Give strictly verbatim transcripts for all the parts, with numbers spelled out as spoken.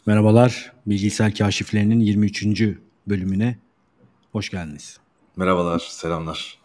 Merhabalar, Bilgisayar Kaşifleri'nin yirmi üçüncü bölümüne hoş geldiniz. Merhabalar, selamlar.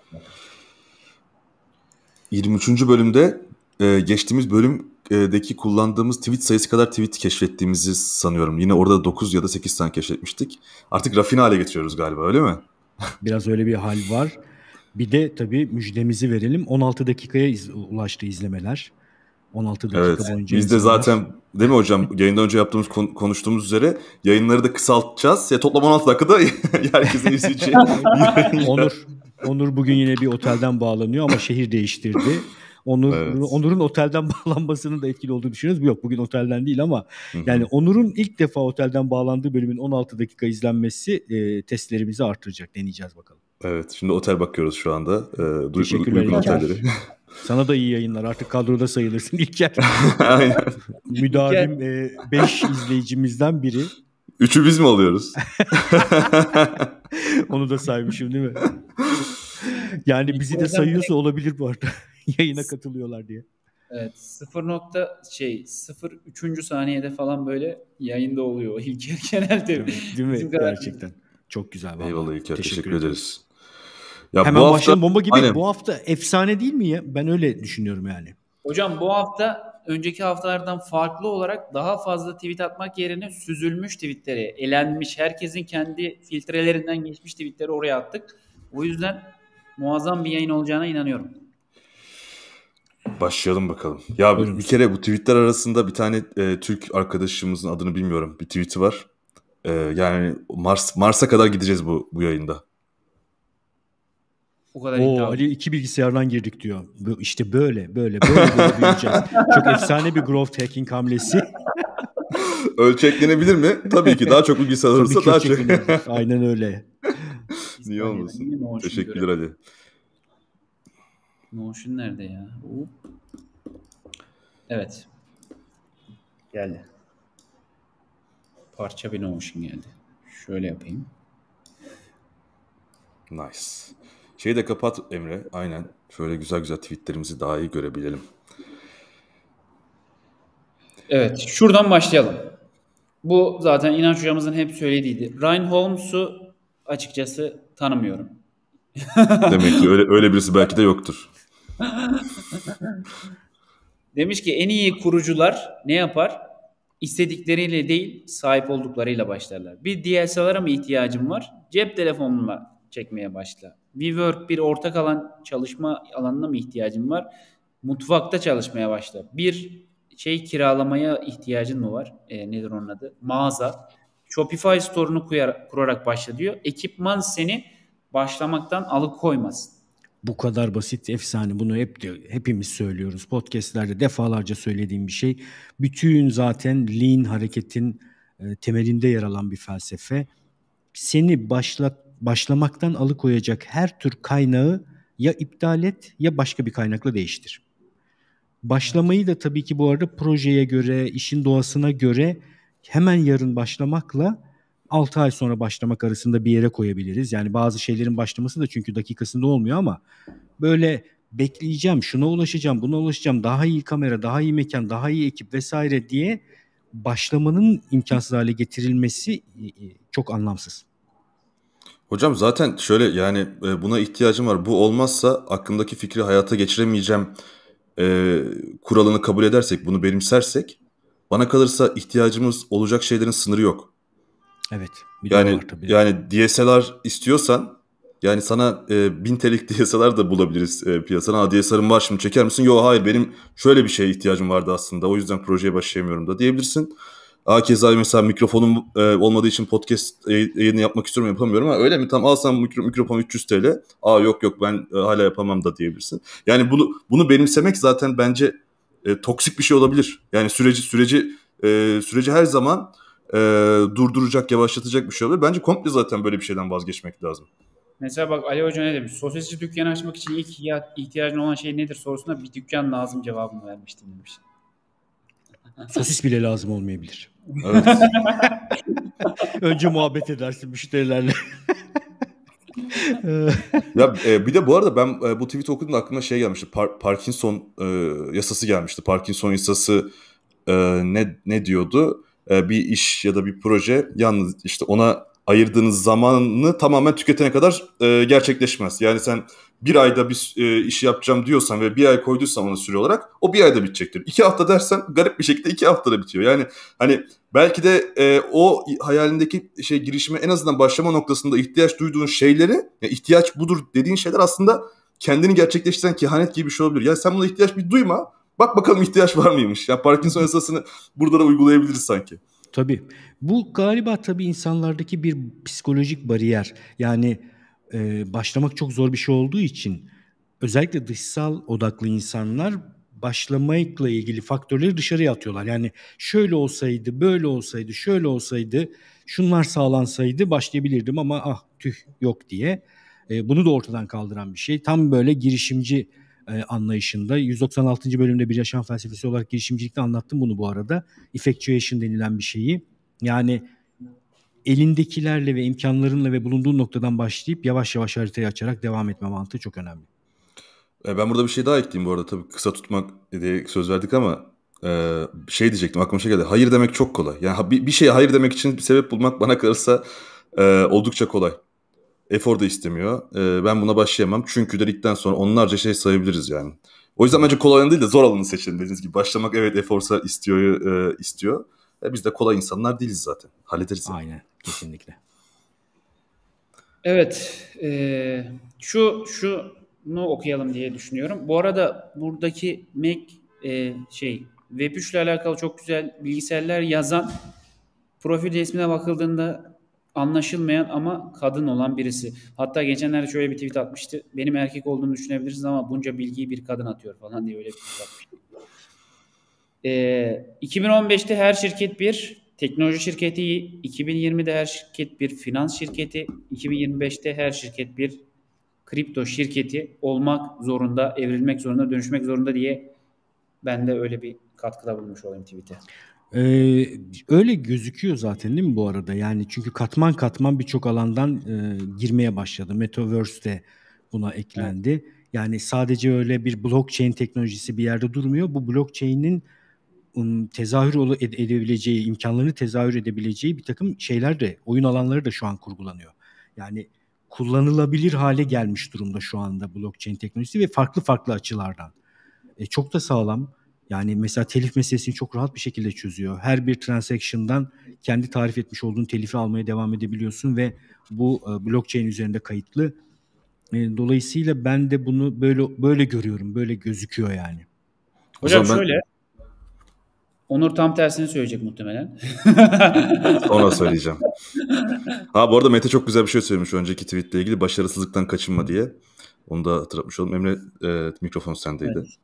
yirmi üçüncü bölümde e, geçtiğimiz bölümdeki kullandığımız tweet sayısı kadar tweet keşfettiğimizi sanıyorum. Yine orada dokuz ya da sekiz tane keşfetmiştik. Artık rafine hale getiriyoruz galiba, öyle mi? Biraz öyle bir hal var. Bir de tabii müjdemizi verelim. on altı dakikaya iz- ulaştı izlemeler. on altı dakika Evet, boyunca biz de izlemeler. zaten değil mi hocam yayından önce yaptığımız kon- konuştuğumuz üzere yayınları da kısaltacağız. Ya toplam on altı dakikada herkesin izleyeceği. Onur Onur bugün yine bir otelden bağlanıyor ama şehir değiştirdi. Onur Evet. Onur'un otelden bağlanmasının da etkili olduğunu düşünüyoruz. Yok, bugün otelden değil ama Hı hı. yani Onur'un ilk defa otelden bağlandığı bölümün on altı dakika izlenmesi e, testlerimizi artıracak. Deneyeceğiz bakalım. Evet, şimdi otel bakıyoruz şu anda. E, du- Teşekkürler uygun İlker. otelleri. Sana da iyi yayınlar. Artık kadroda sayılırsın İlker. Aynen. Müdavim beş izleyicimizden biri. Üçü biz mi oluyoruz? Onu da saymışım değil mi? Yani bizi de sayıyorsa olabilir bu arada. Yayına katılıyorlar diye. Evet, sıfır nokta şey sıfır üçüncü saniyede falan böyle yayında oluyor İlker genelde. Değil mi? Değil mi? Bizim kadar- Gerçekten. Çok güzel. Vallahi. Eyvallah İlker, teşekkür, Teşekkür ederim. ederiz. Ya Hemen bu hafta başlayalım. Bomba gibi. aynen. Bu hafta efsane değil mi ya? Ben öyle düşünüyorum yani. Hocam bu hafta önceki haftalardan farklı olarak daha fazla tweet atmak yerine süzülmüş tweetleri, elenmiş, herkesin kendi filtrelerinden geçmiş tweetleri oraya attık. O yüzden muazzam bir yayın olacağına inanıyorum. Başlayalım bakalım. Ya Buyurun. bir kere bu tweetler arasında bir tane e, Türk arkadaşımızın adını bilmiyorum. Bir tweet'i var. E, yani Mars Mars'a kadar gideceğiz bu bu yayında. O kadar Oo, iddialı. Ali iki bilgisayardan girdik diyor. Bu- İşte böyle böyle böyle böyle büyüyeceğiz. Çok efsane bir growth hacking hamlesi. Ölçeklenebilir mi? Tabii ki daha çok bilgisayar Tabii olursa ki daha çok. ölçeklenebilir. Aynen öyle. Niye olmasın? İspanya'dan Notion Teşekkürler görelim. Ali. Notion nerede ya? Hop. Evet. Geldi. Parça bir Notion geldi. Şöyle yapayım. Nice. Şeyi de kapat Emre. Aynen. Şöyle güzel güzel tweetlerimizi daha iyi görebilelim. Evet, şuradan başlayalım. Bu zaten İnanç hocamızın hep söylediğiydi. Ryan Holmes'u açıkçası tanımıyorum. Demek ki öyle öyle birisi belki de yoktur. Demiş ki en iyi kurucular ne yapar? İstedikleriyle değil, sahip olduklarıyla başlarlar. Bir D S L R'a mı ihtiyacım var? Cep telefonuna çekmeye başla. WeWork bir ortak alan, çalışma alanına mı ihtiyacım var? Mutfakta çalışmaya başla. Bir şey kiralamaya ihtiyacın mı var? E, nedir onun adı? Mağaza. Shopify store'unu kuyar, kurarak başla diyor. Ekipman seni başlamaktan alıkoymasın. Bu kadar basit, efsane. Bunu hep diyor, hepimiz söylüyoruz. Podcast'lerde defalarca söylediğim bir şey. Bütün zaten lean hareketin e, temelinde yer alan bir felsefe. Seni başla, başlamaktan alıkoyacak her tür kaynağı ya iptal et ya başka bir kaynakla değiştir. Başlamayı da tabii ki bu arada projeye göre, işin doğasına göre hemen yarın başlamakla altı ay sonra başlamak arasında bir yere koyabiliriz. Yani bazı şeylerin başlaması da çünkü dakikasında olmuyor ama böyle bekleyeceğim, şuna ulaşacağım, buna ulaşacağım, daha iyi kamera, daha iyi mekan, daha iyi ekip vesaire diye başlamanın imkansız hale getirilmesi e, e, çok anlamsız. Hocam zaten şöyle yani e, buna ihtiyacım var. Bu olmazsa aklımdaki fikri hayata geçiremeyeceğim e, kuralını kabul edersek, bunu benimsersek bana kalırsa ihtiyacımız olacak şeylerin sınırı yok. Evet. Bir de Yani var tabii. yani D S L R istiyorsan yani sana e, bin T L'lik D S L R da bulabiliriz e, piyasada. Ha D S L R'ım var şimdi çeker misin? Yok hayır benim şöyle bir şeye ihtiyacım vardı aslında. O yüzden projeye başlayamıyorum da diyebilirsin. Ha keza mesela mikrofonum e, olmadığı için podcast yayını yapmak istiyorum yapamıyorum. Ha öyle mi? Tamam al sen mikro, mikrofon üç yüz T L. Aa yok yok ben e, hala yapamam da diyebilirsin. Yani bunu bunu benimsemek zaten bence e, toksik bir şey olabilir. Yani süreci süreci e, süreci her zaman e, durduracak, yavaşlatacak bir şey olabilir. Bence komple zaten böyle bir şeyden vazgeçmek lazım. Mesela bak Ali Hoca ne demiş? Sosyetçi dükkanı açmak için ilk ihtiyacın olan şey nedir sorusuna bir dükkan lazım cevabını vermiştim demiş. Sosis bile lazım olmayabilir. Evet. Önce muhabbet edersin müşterilerle. Ya e, bir de bu arada ben e, bu tweet okuduğumda aklıma şey gelmişti. Par- Parkinson e, yasası gelmişti. Parkinson yasası e, ne ne diyordu? e, bir iş ya da bir proje yalnız işte ona ayırdığınız zamanını tamamen tüketene kadar e, gerçekleşmez. Yani sen bir ayda bir e, işi yapacağım diyorsan ve bir ay koyduysan ona süre olarak o bir ayda bitecektir. İki hafta dersen garip bir şekilde iki haftada bitiyor. Yani hani belki de e, o hayalindeki şey girişime en azından başlama noktasında ihtiyaç duyduğun şeyleri, yani ihtiyaç budur dediğin şeyler aslında kendini gerçekleştiren kehanet gibi bir şey olabilir. Yani sen buna ihtiyaç bir duyma. Bak bakalım ihtiyaç var mıymış? Ya Parkinson yasasını burada da uygulayabiliriz sanki. Tabii. Bu galiba tabii insanlardaki bir psikolojik bariyer. Yani e, başlamak çok zor bir şey olduğu için özellikle dışsal odaklı insanlar başlamakla ilgili faktörleri dışarıya atıyorlar. Yani şöyle olsaydı, böyle olsaydı, şöyle olsaydı, şunlar sağlansaydı başlayabilirdim ama ah tüh yok diye. E, bunu da ortadan kaldıran bir şey. Tam böyle girişimci e, anlayışında. yüz doksan altıncı bölümde Bir Yaşam Felsefesi olarak girişimcilikte anlattım bunu bu arada. Effectuation denilen bir şeyi. Yani elindekilerle ve imkanlarınla ve bulunduğun noktadan başlayıp yavaş yavaş haritayı açarak devam etme mantığı çok önemli. E, ben burada bir şey daha ekleyeyim bu arada. Tabii kısa tutmak diye söz verdik ama e, şey diyecektim, aklıma şey geldi. Hayır demek çok kolay. Yani bir, bir şeye hayır demek için bir sebep bulmak bana kalırsa e, oldukça kolay. Efor da istemiyor. E, ben buna başlayamam. Çünkü dedikten sonra onlarca şey sayabiliriz yani. O yüzden bence kolay olanı değil de zor olanı seçelim dediğiniz gibi. Başlamak evet eforsa istiyor. E, istiyor. E, biz de kolay insanlar değiliz zaten. Hallederiz yani. Aynen, kesinlikle. Evet, e, şu şunu okuyalım diye düşünüyorum. Bu arada buradaki Mac e, şey Web üç ile alakalı çok güzel bilgisayarlar yazan, profil resmine bakıldığında anlaşılmayan ama kadın olan birisi. Hatta geçenlerde şöyle bir tweet atmıştı. Benim erkek olduğumu düşünebilirsiniz ama bunca bilgiyi bir kadın atıyor falan diye öyle bir tweet atmıştı. E, iki bin on beşte her şirket bir teknoloji şirketi, iki bin yirmide her şirket bir finans şirketi, iki bin yirmi beşte her şirket bir kripto şirketi olmak zorunda, evrilmek zorunda, dönüşmek zorunda diye ben de öyle bir katkıda bulmuş olayım tweet'e. Ee, öyle gözüküyor zaten değil mi bu arada? Yani çünkü katman katman birçok alandan e, girmeye başladı. Metaverse de buna eklendi. Evet. Yani sadece öyle bir blockchain teknolojisi bir yerde durmuyor. Bu blockchain'in um, tezahür ede- edebileceği, imkanlarını tezahür edebileceği bir takım şeyler de, oyun alanları da şu an kurgulanıyor. Yani kullanılabilir hale gelmiş durumda şu anda blockchain teknolojisi ve farklı farklı açılardan. E, çok da sağlam. Yani mesela telif meselesini çok rahat bir şekilde çözüyor. Her bir transaction'dan kendi tarif etmiş olduğun telifi almaya devam edebiliyorsun ve bu e, blockchain üzerinde kayıtlı. E, dolayısıyla ben de bunu böyle böyle görüyorum. Böyle gözüküyor yani. Hocam ben... şöyle, Onur tam tersini söyleyecek muhtemelen. Sonra söyleyeceğim. Ha bu arada Mete çok güzel bir şey söylemiş önceki tweetle ilgili, başarısızlıktan kaçınma diye. Onu da hatırlatmış oldum. Emre e, mikrofon sendeydi. Evet.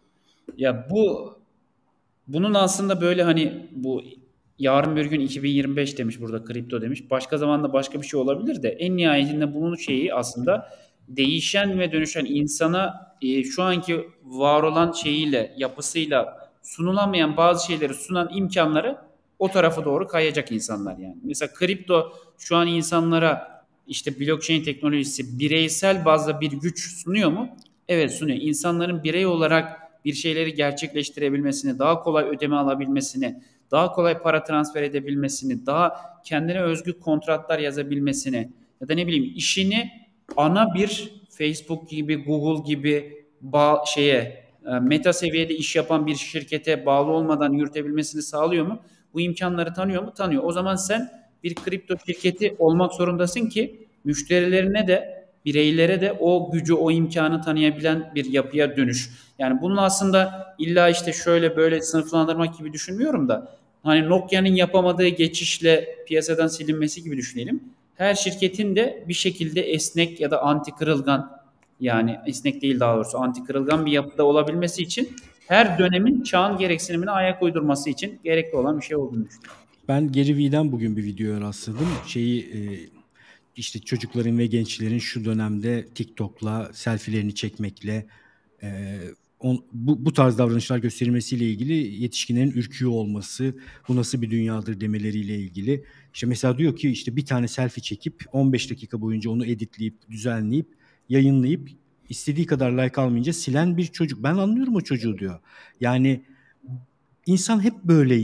Ya bu bunun aslında böyle hani bu yarın bir gün iki bin yirmi beş demiş burada, kripto demiş. Başka zamanda başka bir şey olabilir de en nihayetinde bunun şeyi aslında değişen ve dönüşen insana e, şu anki var olan şeyiyle, yapısıyla sunulamayan bazı şeyleri sunan imkanları o tarafa doğru kayacak insanlar yani. Mesela kripto şu an insanlara işte blockchain teknolojisi bireysel bazda bir güç sunuyor mu? Evet sunuyor. İnsanların birey olarak bir şeyleri gerçekleştirebilmesini, daha kolay ödeme alabilmesini, daha kolay para transfer edebilmesini, daha kendine özgü kontratlar yazabilmesini ya da ne bileyim işini ana bir Facebook gibi, Google gibi bağ, şeye meta seviyede iş yapan bir şirkete bağlı olmadan yürütebilmesini sağlıyor mu? Bu imkanları tanıyor mu? Tanıyor. O zaman sen bir kripto şirketi olmak zorundasın ki müşterilerine de bireylere de o gücü, o imkanı tanıyabilen bir yapıya dönüş. Yani bunun aslında illa işte şöyle böyle sınıflandırmak gibi düşünmüyorum da hani Nokia'nın yapamadığı geçişle piyasadan silinmesi gibi düşünelim. Her şirketin de bir şekilde esnek ya da anti kırılgan, yani esnek değil daha doğrusu anti kırılgan bir yapıda olabilmesi için her dönemin çağın gereksinimine ayak uydurması için gerekli olan bir şey olduğunu düşünüyorum. Ben Gary Vee'den bugün bir videoya rastladım. Şeyi e, işte çocukların ve gençlerin şu dönemde TikTok'la selfielerini çekmekle e, on, bu, bu tarz davranışlar gösterilmesiyle ilgili yetişkinlerin ürküyor olması, bu nasıl bir dünyadır demeleriyle ilgili. İşte mesela diyor ki işte bir tane selfie çekip on beş dakika boyunca onu editleyip, düzenleyip, yayınlayıp istediği kadar like almayınca silen bir çocuk. Ben anlıyorum o çocuğu diyor. Yani insan hep böyleydi.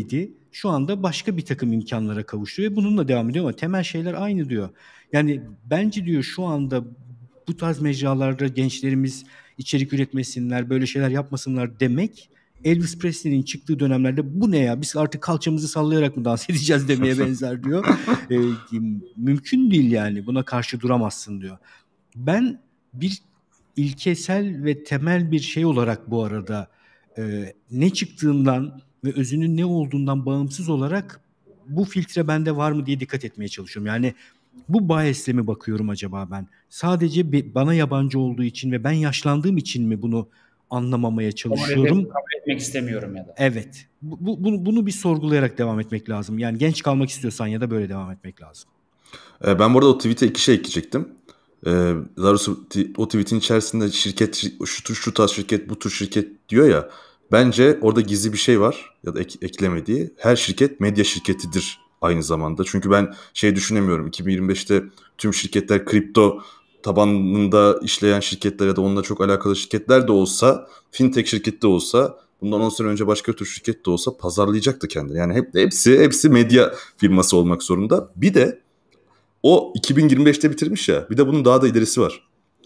şu anda başka bir takım imkanlara kavuşuyor ve bununla devam ediyor ama temel şeyler aynı diyor. Yani bence diyor şu anda bu tarz mecralarda gençlerimiz içerik üretmesinler, böyle şeyler yapmasınlar demek Elvis Presley'nin çıktığı dönemlerde bu ne ya biz artık kalçamızı sallayarak mı dans edeceğiz demeye benzer diyor. E, mümkün değil yani buna karşı duramazsın diyor. Ben bir ilkesel ve temel bir şey olarak bu arada e, ne çıktığından ve özünün ne olduğundan bağımsız olarak bu filtre bende var mı diye dikkat etmeye çalışıyorum. Yani bu bias'le mi bakıyorum acaba ben? Sadece bir, bana yabancı olduğu için ve ben yaşlandığım için mi bunu anlamamaya çalışıyorum? Kabul, kabul etmek istemiyorum ya da. Evet. Bu, bu, bunu, bunu bir sorgulayarak devam etmek lazım. Yani genç kalmak istiyorsan ya da böyle devam etmek lazım. E, ben burada o tweet'e iki şey ekleyecektim. Ee, daha doğrusu o tweet'in içerisinde şirket şu, şu tarz şirket bu tür şirket diyor ya, bence orada gizli bir şey var ya da ek, eklemediği. Her şirket medya şirketidir aynı zamanda. Çünkü ben şey düşünemiyorum, iki bin yirmi beşte tüm şirketler kripto tabanında işleyen şirketler ya da onunla çok alakalı şirketler de olsa, fintech şirket de olsa, bundan on sene önce başka tür şirket de olsa pazarlayacaktı kendini. Yani hep, hepsi hepsi medya firması olmak zorunda. Bir de o iki bin yirmi beşte bitirmiş ya. Bir de bunun daha da ilerisi var.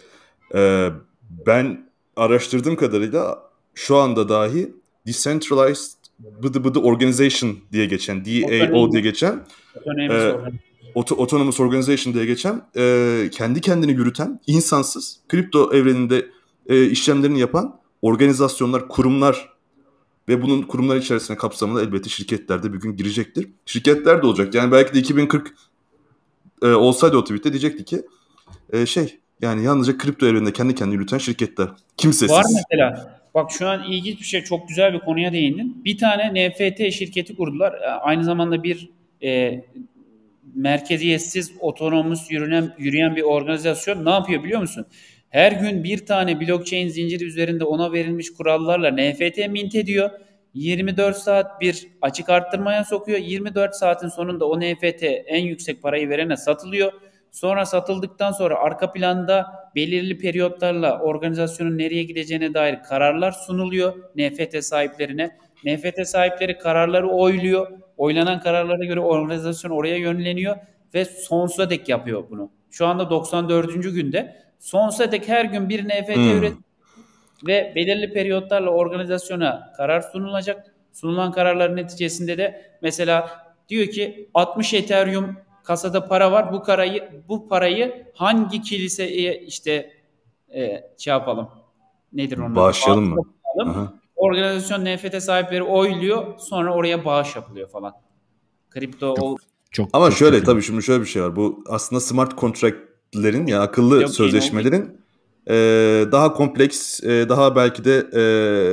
Ee, ben araştırdığım kadarıyla şu anda dahi Decentralized Bıdı Bıdı Organization diye geçen, D A O diye geçen, e, Auto- Autonomous Organization diye geçen, e, kendi kendini yürüten, insansız, kripto evreninde e, işlemlerini yapan organizasyonlar, kurumlar ve bunun kurumlar içerisine kapsamında elbette şirketler de bir gün girecektir. Şirketler de olacak. Yani belki de iki bin kırk e, olsaydı o tweette diyecekti ki e, şey yani yalnızca kripto evreninde kendi kendini yürüten şirketler. Kimsesiz. Var mesela. Bak şu an ilginç bir şey, çok güzel bir konuya değindin. Bir tane N F T şirketi kurdular. Aynı zamanda bir e, merkeziyetsiz, otonomuz yürüyen, yürüyen bir organizasyon. Ne yapıyor biliyor musun? Her gün bir tane blockchain zinciri üzerinde ona verilmiş kurallarla N F T mint ediyor. yirmi dört saat bir açık arttırmaya sokuyor. yirmi dört saatin sonunda o N F T en yüksek parayı verene satılıyor. Sonra satıldıktan sonra arka planda belirli periyotlarla organizasyonun nereye gideceğine dair kararlar sunuluyor N F T sahiplerine. N F T sahipleri kararları oyluyor. Oylanan kararlara göre organizasyon oraya yönleniyor ve sonsuza dek yapıyor bunu. Şu anda doksan dördüncü günde sonsuza dek her gün bir N F T hmm. üret ve belirli periyotlarla organizasyona karar sunulacak. Sunulan kararların neticesinde de mesela diyor ki altmış Ethereum kasada para var. Bu parayı bu parayı hangi kiliseye işte e, şey yapalım? Nedir onun adı? Bağışlayalım mı? Organizasyon N F T sahipleri oyluyor. Sonra oraya bağış yapılıyor falan. Kripto çok, ol... çok, Ama çok şöyle çok tabii şimdi şöyle bir şey var. Bu aslında smart contract'lerin ya akıllı yok, sözleşmelerin e, daha kompleks, e, daha belki de e,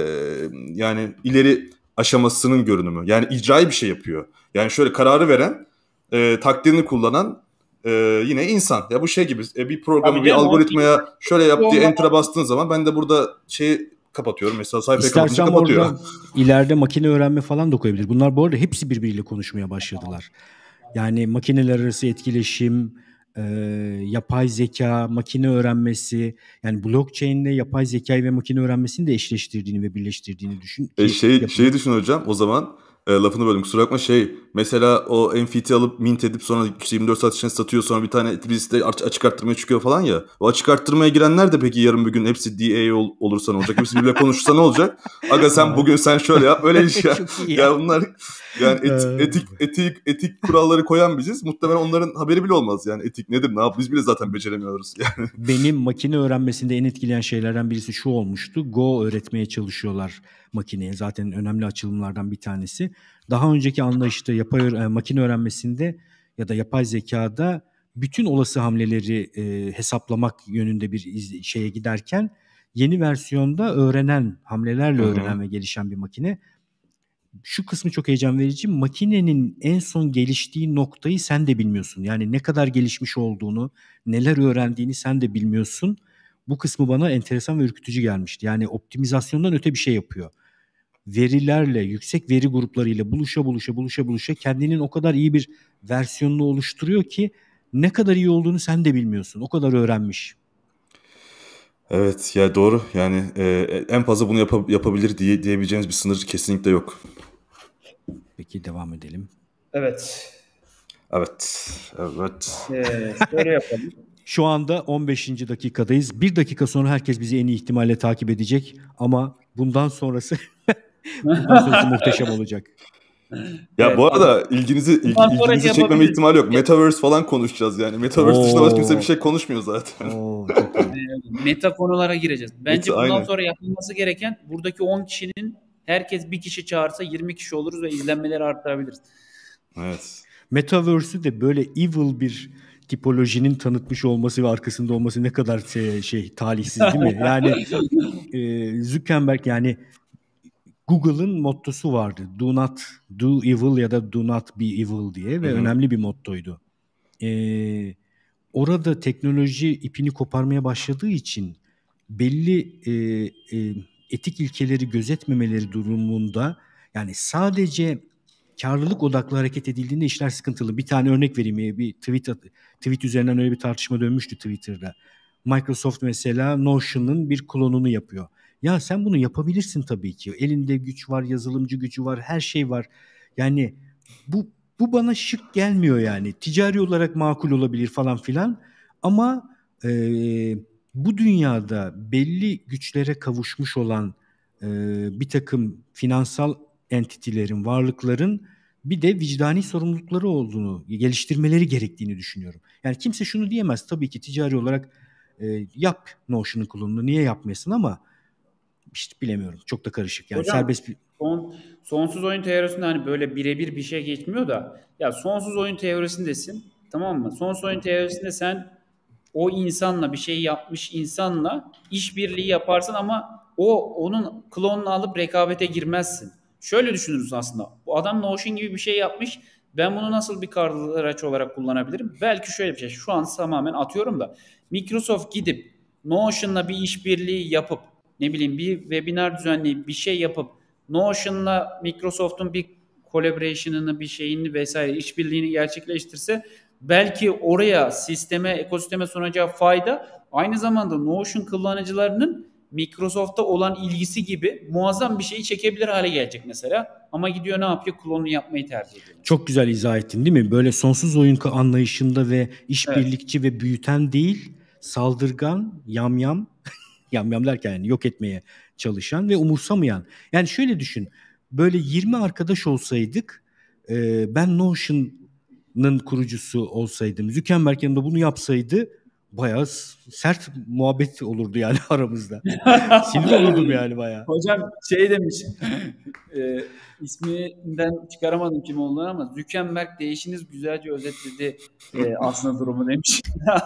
yani ileri aşamasının görünümü. Yani icraî bir şey yapıyor. Yani şöyle kararı veren, e, takdirini kullanan e, yine insan. Ya bu şey gibi e, bir programı, tabii bir algoritmaya şöyle yap diye enter'a bastığın zaman ben de burada şeyi kapatıyorum. Mesela sayfayı kapatınca kapatıyor. İstersen ileride makine öğrenme falan da koyabilir. Bunlar bu arada hepsi birbiriyle konuşmaya başladılar. Yani makineler arası etkileşim, e, yapay zeka, makine öğrenmesi, yani blockchain ile yapay zekayı ve makine öğrenmesini de eşleştirdiğini ve birleştirdiğini düşün. E şey yapın. Şeyi düşün hocam o zaman. E, lafını böldüm kusura bakma, şey mesela o N F T alıp mint edip sonra yirmi dört saat içinde satıyor, sonra bir tane birisi de açık arttırmaya çıkıyor falan ya. O açık arttırmaya girenler de peki yarın bir gün hepsi D A ol, olursa ne olacak? Hepsi birbirle konuşursa ne olacak? Aga sen bugün sen şöyle yap öyle iş ya. Ya. Ya bunlar yani et, etik etik etik kuralları koyan biziz. Muhtemelen onların haberi bile olmaz yani etik nedir ne yap biz bile zaten beceremiyoruz yani. Benim makine öğrenmesinde en etkileyen şeylerden birisi şu olmuştu. Go öğretmeye çalışıyorlar makineye. Zaten önemli açılımlardan bir tanesi. Daha önceki anlayışta yapay e, makine öğrenmesinde ya da yapay zekada bütün olası hamleleri e, hesaplamak yönünde bir iz, şeye giderken yeni versiyonda öğrenen, hamlelerle Hı-hı. öğrenen ve gelişen bir makine. Şu kısmı çok heyecan verici. Makinenin en son geliştiği noktayı sen de bilmiyorsun. Yani ne kadar gelişmiş olduğunu, neler öğrendiğini sen de bilmiyorsun. Bu kısmı bana enteresan ve ürkütücü gelmişti. Yani optimizasyondan öte bir şey yapıyor. Verilerle, yüksek veri gruplarıyla buluşa buluşa buluşa buluşa kendinin o kadar iyi bir versiyonunu oluşturuyor ki ne kadar iyi olduğunu sen de bilmiyorsun. O kadar öğrenmiş. Evet ya doğru yani e, en fazla bunu yap- yapabilir diye diyebileceğimiz bir sınır kesinlikle yok. Peki. Peki devam edelim. Evet. Evet. Evet. Ee, şöyle yapalım. Şu anda on beşinci dakikadayız. Bir dakika sonra herkes bizi en iyi ihtimalle takip edecek. Ama bundan sonrası bundan sonrası muhteşem olacak. Ya Evet, bu arada adam- ilginizi ilgi- Bundan sonraki ilginizi çekmeme yapabiliriz. ihtimali yok. Metaverse falan konuşacağız yani. Metaverse dışında başka kimse Oo. bir şey konuşmuyor zaten. Oo, çok iyi. Ee, Meta konulara gireceğiz. Bence Meta, bundan aynen. sonra yapılması gereken buradaki on kişinin herkes bir kişi çağırsa yirmi kişi oluruz ve izlenmeleri arttırabiliriz. Evet. Metaverse'ü de böyle evil bir tipolojinin tanıtmış olması ve arkasında olması ne kadar şey, şey talihsiz değil mi? Yani e, Zuckerberg, yani Google'ın mottosu vardı. Do not do evil ya da do not be evil diye ve Hı hı. önemli bir mottoydu. Ee, orada teknoloji ipini koparmaya başladığı için belli e, e, etik ilkeleri gözetmemeleri durumunda, yani sadece karlılık odaklı hareket edildiğinde işler sıkıntılı. Bir tane örnek vereyim. Bir tweet tweet üzerinden öyle bir tartışma dönmüştü Twitter'da. Microsoft mesela Notion'ın bir klonunu yapıyor. Ya sen bunu yapabilirsin tabii ki. Elinde güç var, yazılımcı gücü var, her şey var. Yani bu bu bana şık gelmiyor yani. Ticari olarak makul olabilir falan filan. Ama e, bu dünyada belli güçlere kavuşmuş olan e, bir takım finansal entitilerin, varlıkların bir de vicdani sorumlulukları olduğunu, geliştirmeleri gerektiğini düşünüyorum. Yani kimse şunu diyemez, tabii ki ticari olarak e, yap Notion'un kullanımını, niye yapmayasın, ama işte bilemiyorum. Çok da karışık. Yani Hocam, serbest bir... son, sonsuz oyun teorisinde hani böyle birebir bir şey geçmiyor da, ya sonsuz oyun teorisindesin, tamam mı? Sonsuz oyun teorisinde sen o insanla, bir şey yapmış insanla işbirliği yaparsın ama o onun klonunu alıp rekabete girmezsin. Şöyle düşünürüz aslında. Bu adam Notion gibi bir şey yapmış. Ben bunu nasıl bir karlı araç olarak kullanabilirim? Belki şöyle bir şey. Şu an tamamen atıyorum da Microsoft gidip Notion'la bir işbirliği yapıp, ne bileyim, bir webinar düzenleyip bir şey yapıp Notion'la Microsoft'un bir collaboration'ını, bir şeyini vesaire işbirliğini gerçekleştirse, belki oraya, sisteme, ekosisteme sunacağı fayda aynı zamanda Notion kullanıcılarının Microsoft'ta olan ilgisi gibi muazzam bir şeyi çekebilir hale gelecek mesela. Ama gidiyor ne yapıyor? Klonunu yapmayı tercih ediyor. Çok güzel izah ettin değil mi? Böyle sonsuz oyun anlayışında ve işbirlikçi Evet. ve büyüten değil, saldırgan, yamyam, yamyam derken yani yok etmeye çalışan ve umursamayan. Yani şöyle düşün, böyle yirmi arkadaş olsaydık, e, ben Notion'ın kurucusu olsaydım, Zuckerberg yanında bunu yapsaydı, bayağı sert muhabbet olurdu yani aramızda. Sinir olurdum yani bayağı. Hocam şey demiş, e, isminden çıkaramadım kim olduğunu ama Zuckerberg değişiniz güzelce özetledi e, aslında durumu demiş.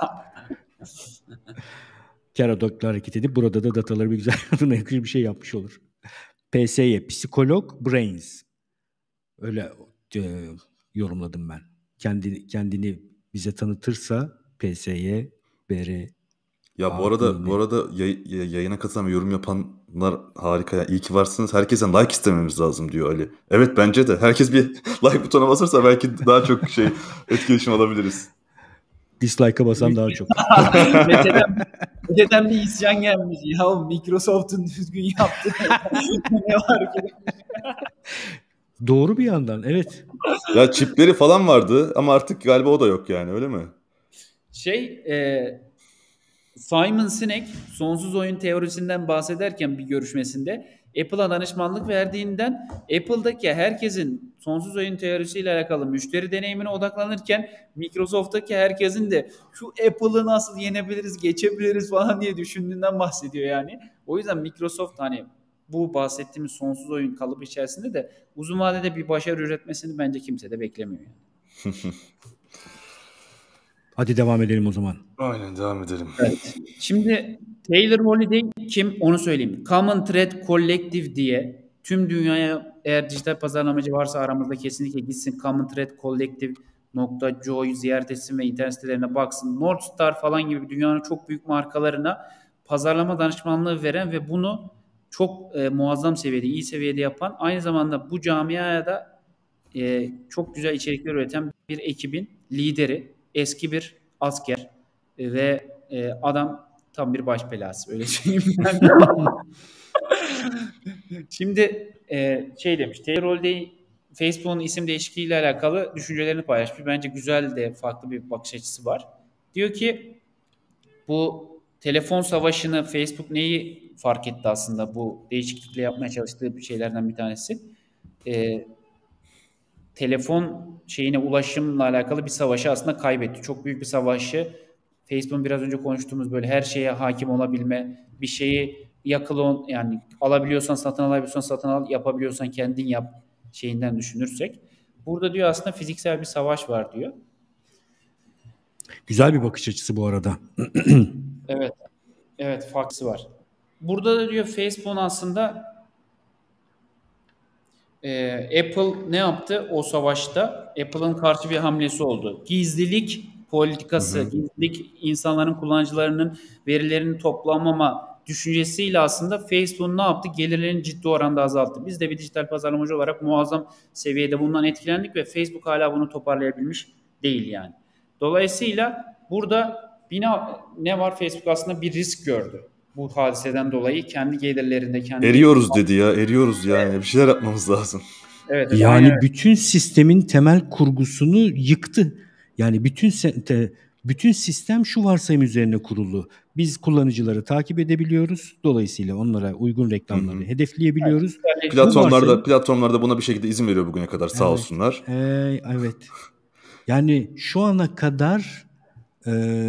Kar odaklı hareket edip burada da dataları bir güzel adına yakışır bir şey yapmış olur. P S Y, psikolog brains. Öyle e, yorumladım ben. Kendi kendini bize tanıtırsa P S Y, B R. Ya bu arada bu arada yay, yayına katılan ve yorum yapanlar harika ya. İyi ki varsınız. Herkesten like istememiz lazım diyor Ali. Evet, bence de. Herkes bir like butonuna basarsa belki daha çok şey etkileşim alabiliriz. Dislike'a basan daha çok. Mete'den, Mete'den bir isyan gelmiş. Ya Microsoft'un düzgün yaptığı ne var ki? Doğru bir yandan, evet. Ya çipleri falan vardı ama artık galiba o da yok yani, öyle mi? Şey, e, Simon Sinek sonsuz oyun teorisinden bahsederken bir görüşmesinde Apple'a danışmanlık verdiğinden, Apple'daki herkesin sonsuz oyun teorisiyle alakalı müşteri deneyimine odaklanırken Microsoft'taki herkesin de şu Apple'ı nasıl yenebiliriz, geçebiliriz falan diye düşündüğünden bahsediyor yani. O yüzden Microsoft hani bu bahsettiğimiz sonsuz oyun kalıbı içerisinde de uzun vadede bir başarı üretmesini bence kimse de beklemiyor yani. Hadi devam edelim o zaman. Aynen, devam edelim. Evet. Şimdi Taylor Holiday kim onu söyleyeyim. Common Thread Collective diye tüm dünyaya, eğer dijital pazarlamacı varsa aramızda kesinlikle gitsin Common Thread Collective nokta co'yu ziyaret etsin ve internet sitelerine baksın. North Star falan gibi dünyanın çok büyük markalarına pazarlama danışmanlığı veren ve bunu çok e, muazzam seviyede, iyi seviyede yapan, aynı zamanda bu camiaya da e, çok güzel içerikler üreten bir ekibin lideri, eski bir asker e, ve e, adam tam bir baş belası, öyle söyleyeyim ben. Şimdi e, şey demiş, Taylor Holiday Facebook'un isim değişikliğiyle alakalı düşüncelerini paylaşmış. Bence güzel de farklı bir bakış açısı var. Diyor ki bu telefon savaşını Facebook neyi fark etti aslında bu değişiklikle yapmaya çalıştığı şeylerden bir tanesi. Ee, telefon şeyine ulaşımla alakalı bir savaşı aslında kaybetti. Çok büyük bir savaşı Facebook'un biraz önce konuştuğumuz böyle her şeye hakim olabilme, bir şeyi yakılı yani alabiliyorsan satın alabiliyorsan satın al, yapabiliyorsan kendin yap şeyinden düşünürsek. Burada diyor aslında fiziksel bir savaş var diyor. Güzel bir bakış açısı bu arada. Evet. Evet, farklı var. Burada da diyor Facebook'un aslında e, Apple ne yaptı o savaşta? Apple'ın karşı bir hamlesi oldu. Gizlilik politikası, Hı hı. gizlilik insanların, kullanıcılarının verilerini toplamama düşüncesiyle aslında Facebook'un ne yaptı? Gelirlerini ciddi oranda azalttı. Biz de bir dijital pazarlamacı olarak muazzam seviyede bundan etkilendik ve Facebook hala bunu toparlayabilmiş değil yani. Dolayısıyla burada bina, ne var? Facebook aslında bir risk gördü. Bu hadiseden dolayı kendi gelirlerinde kendi... Eriyoruz dedi ya, eriyoruz yani. Evet. Bir şeyler yapmamız lazım. Evet, evet, yani aynen. bütün sistemin temel kurgusunu yıktı. Yani bütün te, bütün sistem şu varsayım üzerine kurulu. Biz kullanıcıları takip edebiliyoruz. Dolayısıyla onlara uygun reklamları Hı hı. hedefleyebiliyoruz. Evet, Platformlarda varsayım, platformlarda buna bir şekilde izin veriyor bugüne kadar sağ evet, olsunlar. E, evet. Yani şu ana kadar e,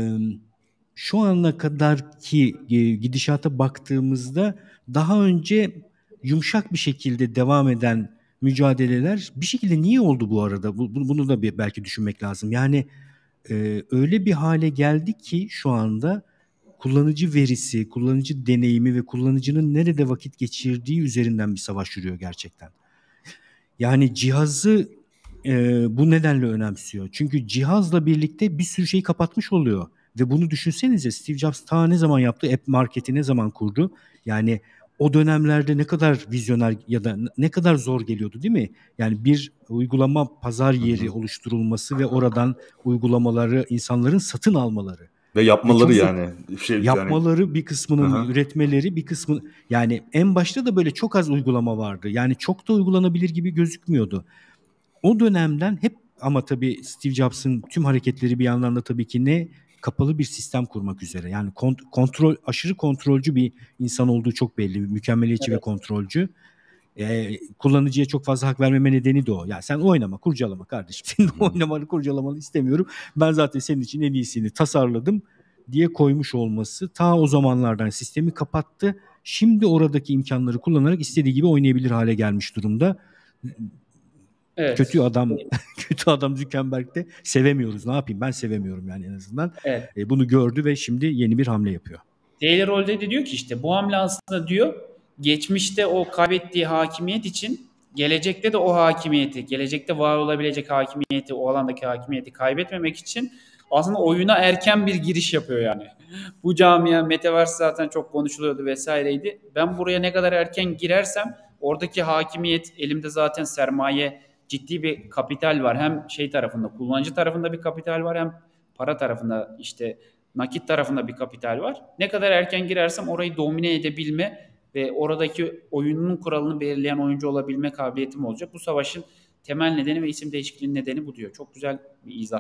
şu ana kadarki gidişata baktığımızda daha önce yumuşak bir şekilde devam eden mücadeleler bir şekilde niye oldu bu arada? Bunu da bir belki düşünmek lazım. Yani e, öyle bir hale geldi ki şu anda kullanıcı verisi, kullanıcı deneyimi ve kullanıcının nerede vakit geçirdiği üzerinden bir savaş yürüyor gerçekten. Yani cihazı e, bu nedenle önemsiyor. Çünkü cihazla birlikte bir sürü şeyi kapatmış oluyor. Ve bunu düşünsenize, Steve Jobs ta ne zaman yaptı? App Market'i ne zaman kurdu? Yani o dönemlerde ne kadar vizyoner ya da ne kadar zor geliyordu değil mi? Yani bir uygulama pazar yeri Hı hı. oluşturulması ve oradan uygulamaları insanların satın almaları. Ve yapmaları ve yani. Şey, yapmaları yani... bir kısmının, aha, üretmeleri bir kısmı, yani en başta da böyle çok az uygulama vardı. Yani çok da uygulanabilir gibi gözükmüyordu. O dönemden hep ama tabii Steve Jobs'ın tüm hareketleri bir yandan da tabii ki ne? Kapalı bir sistem kurmak üzere. Yani kont- kontrol, aşırı kontrolcü bir insan olduğu çok belli. Mükemmeliyetçi evet. ve kontrolcü. Ee, kullanıcıya çok fazla hak vermeme nedeni de o. Ya sen oynama, kurcalama kardeşim. Senin oynamanı, kurcalamanı istemiyorum. Ben zaten senin için en iyisini tasarladım diye koymuş olması ta o zamanlardan sistemi kapattı. Şimdi oradaki imkanları kullanarak istediği gibi oynayabilir hale gelmiş durumda. Evet. Kötü adam kötü adam Zuckerberg'de sevemiyoruz. Ne yapayım? Ben sevemiyorum yani en azından. Evet. E, bunu gördü ve şimdi yeni bir hamle yapıyor. Taylor Hall de diyor ki işte bu hamle aslında diyor geçmişte o kaybettiği hakimiyet için gelecekte de o hakimiyeti, gelecekte var olabilecek hakimiyeti, o alandaki hakimiyeti kaybetmemek için aslında oyuna erken bir giriş yapıyor yani. Bu camia Metaverse zaten çok konuşuluyordu vesaireydi. Ben buraya ne kadar erken girersem oradaki hakimiyet, elimde zaten sermaye, ciddi bir kapital var. Hem şey tarafında, kullanıcı tarafında bir kapital var, hem para tarafında, işte nakit tarafında bir kapital var. Ne kadar erken girersem orayı domine edebilme ve oradaki oyunun kuralını belirleyen oyuncu olabilme kabiliyetim olacak. Bu savaşın temel nedeni ve isim değişikliğinin nedeni bu diyor. Çok güzel bir izah.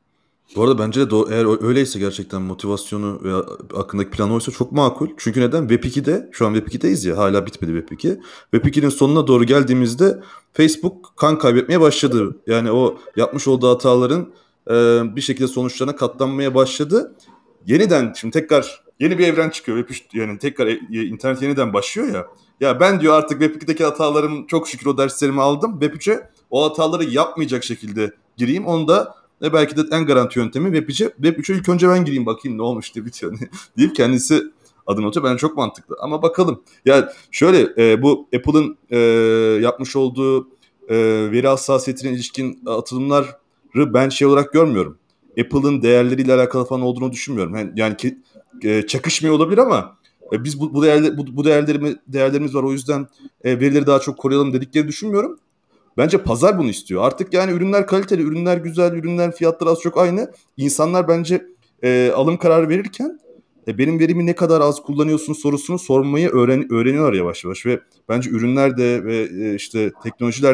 Bu arada bence de do- eğer öyleyse gerçekten motivasyonu veya aklındaki plan oysa çok makul. Çünkü neden? Web iki'de, şu an Web iki'deyiz ya, hala bitmedi Web iki. Web iki'nin sonuna doğru geldiğimizde Facebook kan kaybetmeye başladı. Yani o yapmış olduğu hataların e, bir şekilde sonuçlarına katlanmaya başladı. Yeniden şimdi tekrar yeni bir evren çıkıyor. Web üç, yani tekrar e, internet yeniden başlıyor ya. Ya ben diyor artık Web iki'deki hatalarım, çok şükür o derslerimi aldım. Web üçe o hataları yapmayacak şekilde gireyim. Onu da ve belki de en garanti yöntemi Web üçe, Web üçe ilk önce ben gireyim bakayım ne olmuş diye bitiyor deyip kendisi adını atıyor. Bence çok mantıklı. Ama bakalım. Yani şöyle e, bu Apple'ın e, yapmış olduğu e, veri hassasiyetine ilişkin atılımları ben şey olarak görmüyorum. Apple'ın değerleriyle alakalı falan olduğunu düşünmüyorum. Yani, yani ki, e, çakışmıyor olabilir ama e, biz bu, bu, değerler, bu, bu değerlerimiz, değerlerimiz var, o yüzden e, verileri daha çok koruyalım dedikleri düşünmüyorum. Bence pazar bunu istiyor. Artık yani ürünler kaliteli, ürünler güzel, ürünler fiyatları az çok aynı. İnsanlar bence e, alım kararı verirken e, benim verimi ne kadar az kullanıyorsun sorusunu sormayı öğren öğreniyorlar yavaş yavaş. Ve bence ürünler de ve e, işte teknolojiler de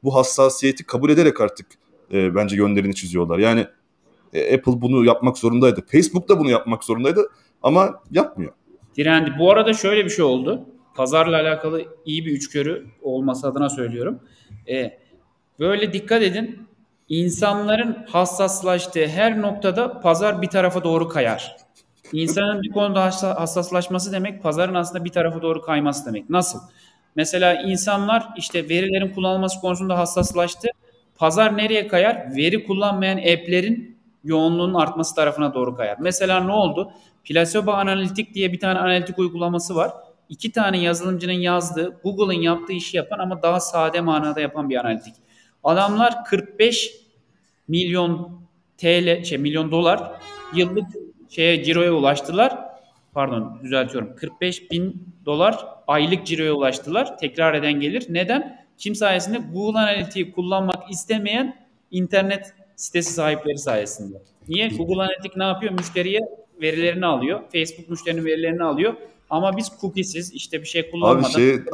bu hassasiyeti kabul ederek artık e, bence yönlerini çiziyorlar. Yani e, Apple bunu yapmak zorundaydı. Facebook da bunu yapmak zorundaydı ama yapmıyor. Direndi. Bu arada şöyle bir şey oldu. Pazarla alakalı iyi bir içgörü olması adına söylüyorum. Ee, böyle dikkat edin. İnsanların hassaslaştığı her noktada pazar bir tarafa doğru kayar. İnsanın bir konuda hassaslaşması demek pazarın aslında bir tarafa doğru kayması demek. Nasıl? Mesela insanlar işte verilerin kullanılması konusunda hassaslaştı. Pazar nereye kayar? Veri kullanmayan app'lerin yoğunluğunun artması tarafına doğru kayar. Mesela ne oldu? Placebo Analytic diye bir tane analitik uygulaması var. İki tane yazılımcının yazdığı, Google'ın yaptığı işi yapan ama daha sade manada yapan bir analitik. Adamlar kırk beş milyon T L, şey milyon dolar yıllık şeye ciroya ulaştılar. Pardon düzeltiyorum. kırk beş bin dolar aylık ciroya ulaştılar. Tekrar eden gelir. Neden? Kim sayesinde? Google Analytics'i kullanmak istemeyen internet sitesi sahipleri sayesinde. Niye? Google Analytics ne yapıyor? Müşteriye verilerini alıyor. Facebook müşterinin verilerini alıyor. Ama biz cookiesiz işte bir şey kullanmadan Abi şey,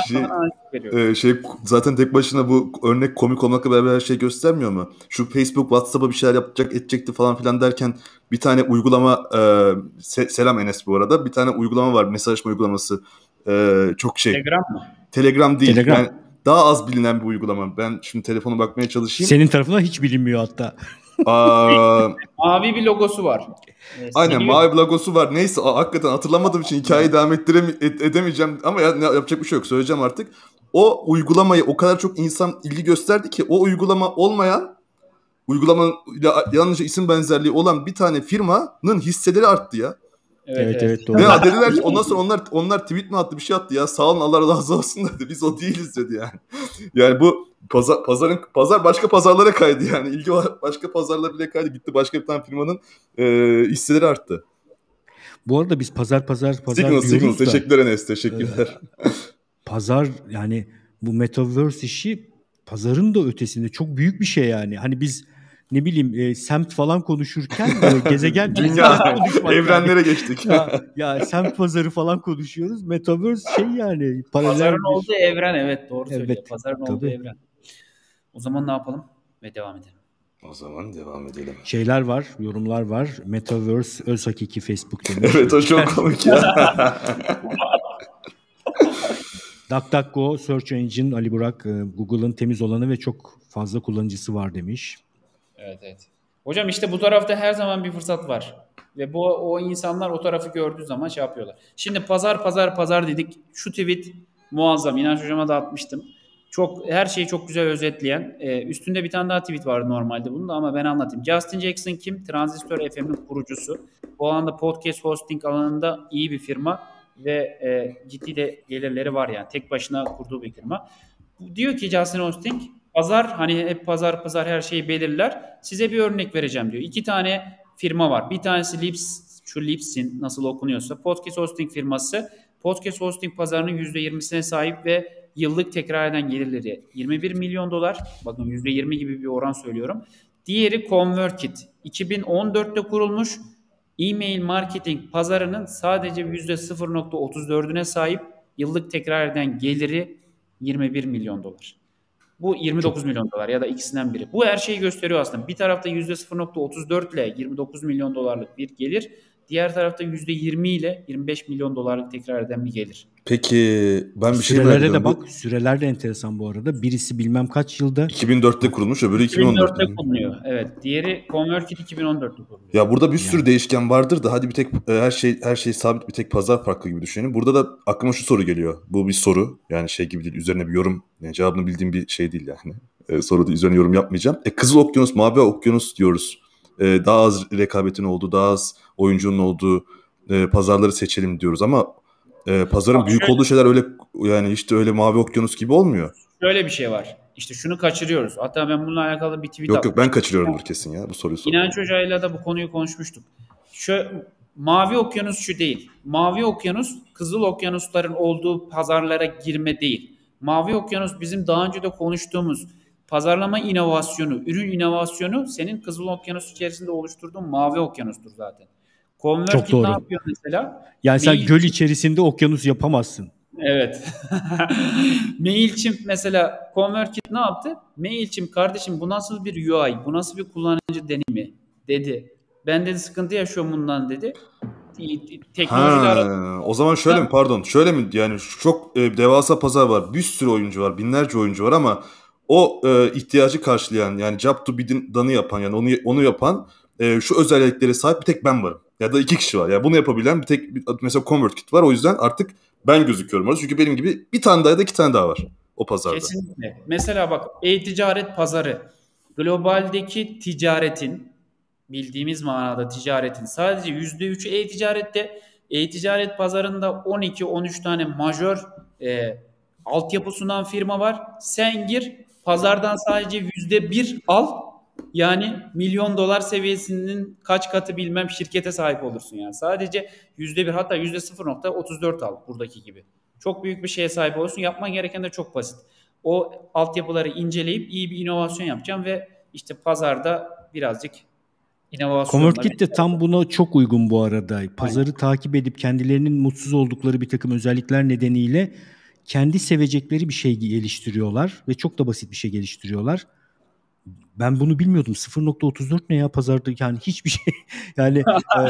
şey, e, şey zaten tek başına bu örnek komik olmakla beraber her şey göstermiyor mu? Şu Facebook WhatsApp'a bir şeyler yapacak edecekti falan filan derken bir tane uygulama e, se- selam Enes bu arada bir tane uygulama var mesajlaşma uygulaması e, çok şey. Telegram mı? Telegram değil. Telegram. Yani daha az bilinen bir uygulama. Ben şimdi telefona bakmaya çalışayım. Senin tarafından hiç bilinmiyor hatta. Aa, mavi bir logosu var. Evet, aynen biliyor. Mavi bir logosu var. Neyse hakikaten hatırlamadığım için hikayeyi devam ettirem- ed- edemeyeceğim. Ama ya, yapacak bir şey yok. Söyleyeceğim artık. O uygulamayı o kadar çok insan ilgi gösterdi ki o uygulama olmayan uygulamanın yalnızca isim benzerliği olan bir tane firmanın hisseleri arttı ya. Evet evet, evet doğru. Ve dediler ki ondan sonra onlar onlar tweet mi attı bir şey attı ya sağ olun Allah razı olsun dedi. Biz o değiliz dedi yani. Yani bu pazar, pazarın pazar başka pazarlara kaydı yani. İlgi başka pazarlara bile kaydı. Gitti başka bir tane firmanın e, hisseleri arttı. Bu arada biz pazar pazar pazar signal, diyoruz signal. da. Teşekkürler Enes. Teşekkürler. E, pazar yani bu Metaverse işi pazarın da ötesinde çok büyük bir şey yani. Hani biz ne bileyim e, semt falan konuşurken e, gezegen dünya evrenlere yani. Geçtik. ya, ya semt pazarı falan konuşuyoruz. Metaverse şey yani pazarın bir... olduğu evren evet doğru evet, söylüyor. Pazarın tabii. olduğu evren. O zaman ne yapalım ve devam edelim. O zaman devam edelim. Şeyler var, yorumlar var. Metaverse öz hakiki Facebook demiş. Evet o çok komik ya. DuckDuckGo Search Engine Ali Burak Google'ın temiz olanı ve çok fazla kullanıcısı var demiş. Evet evet. Hocam işte bu tarafta her zaman bir fırsat var. Ve bu o insanlar o tarafı gördüğü zaman şey yapıyorlar. Şimdi pazar pazar pazar dedik. Şu tweet muazzam. İnanç hocama da atmıştım. Çok her şeyi çok güzel özetleyen. E, üstünde bir tane daha tweet vardı normalde bunun da ama ben anlatayım. Justin Jackson kim? Transistor F M'in kurucusu. Bu alanda podcast hosting alanında iyi bir firma ve e, ciddi de gelirleri var yani. Tek başına kurduğu bir firma. Diyor ki Justin Hosting pazar hani hep pazar pazar her şeyi belirler. Size bir örnek vereceğim diyor. İki tane firma var. Bir tanesi Lips, şu Lips'in nasıl okunuyorsa podcast hosting firması. Podcast hosting pazarının yüzde yirmisine sahip ve yıllık tekrar eden gelirleri yirmi bir milyon dolar. Bakın yüzde yirmi gibi bir oran söylüyorum. Diğeri ConvertKit. iki bin on dörtte kurulmuş. E-mail marketing pazarının sadece yüzde sıfır virgül otuz dördüne sahip. Yıllık tekrar eden geliri yirmi bir milyon dolar. Bu yirmi dokuz Çok. milyon dolar ya da ikisinden biri. Bu her şeyi gösteriyor aslında. Bir tarafta yüzde sıfır virgül otuz dört ile yirmi dokuz milyon dolarlık bir gelir. Diğer tarafta yüzde yirmi ile yirmi beş milyon dolarlık tekrar eden bir gelir. Peki ben bir şey merak ediyorum. de bak süreler de enteresan bu arada. Birisi bilmem kaç yılda. iki bin dörtte kurulmuş öbürü iki bin on dörtte. iki bin dörtte kuruluyor. Evet. Diğeri ConvertKit iki bin on dörtte kuruluyor. Ya burada bir sürü yani. değişken vardır da hadi bir tek her şey her şey sabit bir tek pazar farklı gibi düşünelim. Burada da aklıma şu soru geliyor. Bu bir soru. Yani şey gibi değil. Üzerine bir yorum. Yani cevabını bildiğim bir şey değil yani. Ee, soruda üzerine yorum yapmayacağım. E, Kızıl Okyanus, Mavi Okyanus diyoruz. Ee, daha az rekabetin olduğu, daha az oyuncunun olduğu e, pazarları seçelim diyoruz ama e, pazarın Bak, büyük şöyle, olduğu şeyler öyle yani işte öyle Mavi Okyanus gibi olmuyor. Şöyle bir şey var. İşte şunu kaçırıyoruz. Hatta ben bununla alakalı bir tweet Yok yok ben kaçırıyorumdur kesin ya bu soruyu soruyorum. İnanç Hoca'yla da bu konuyu konuşmuştuk. Şu Mavi Okyanus şu değil. Mavi Okyanus Kızıl Okyanusların olduğu pazarlara girme değil. Mavi Okyanus bizim daha önce de konuştuğumuz pazarlama inovasyonu, ürün inovasyonu senin Kızıl Okyanus içerisinde oluşturduğun Mavi Okyanus'tur zaten. ConvertKit ne yapıyor mesela? Yani sen Mail... göl içerisinde okyanus yapamazsın. Evet. Mailchimp mesela ConvertKit ne yaptı? Mailchimp kardeşim bu nasıl bir U I, bu nasıl bir kullanıcı deneyimi dedi. Ben dedi sıkıntı yaşıyorum bundan dedi. Teknolojiyle Ha, arasında. o zaman şöyle mi, pardon, şöyle mi, yani çok e, devasa pazar var, bir sürü oyuncu var, binlerce oyuncu var ama o e, ihtiyacı karşılayan, yani job to be done'ı yapan, yani onu onu yapan e, şu özelliklere sahip bir tek ben varım ya da iki kişi var, yani bunu yapabilen bir tek bir- mesela ConvertKit var, o yüzden artık ben gözüküyorum orada çünkü benim gibi bir tane daha ya da iki tane daha var o pazarda. Kesinlikle. Mesela bak e-ticaret pazarı globaldeki ticaretin bildiğimiz manada ticaretin sadece yüzde üçü e-ticarette. E-ticaret pazarında on iki on üç tane majör e, altyapı sunan firma var. Sen gir pazardan sadece yüzde bir al. Yani milyon dolar seviyesinin kaç katı bilmem şirkete sahip olursun yani. Sadece yüzde bir hatta yüzde sıfır nokta otuz dört al buradaki gibi. Çok büyük bir şeye sahip olursun. Yapman gereken de çok basit. O altyapıları inceleyip iyi bir inovasyon yapacağım ve işte pazarda birazcık inovasyonla. ConvertKit de tam buna çok uygun bu arada. Pazarı Aynen. takip edip kendilerinin mutsuz oldukları bir takım özellikler nedeniyle kendi sevecekleri bir şey geliştiriyorlar ve çok da basit bir şey geliştiriyorlar. Ben bunu bilmiyordum. sıfır nokta otuz dört ne ya pazarda, yani hiçbir şey yani e,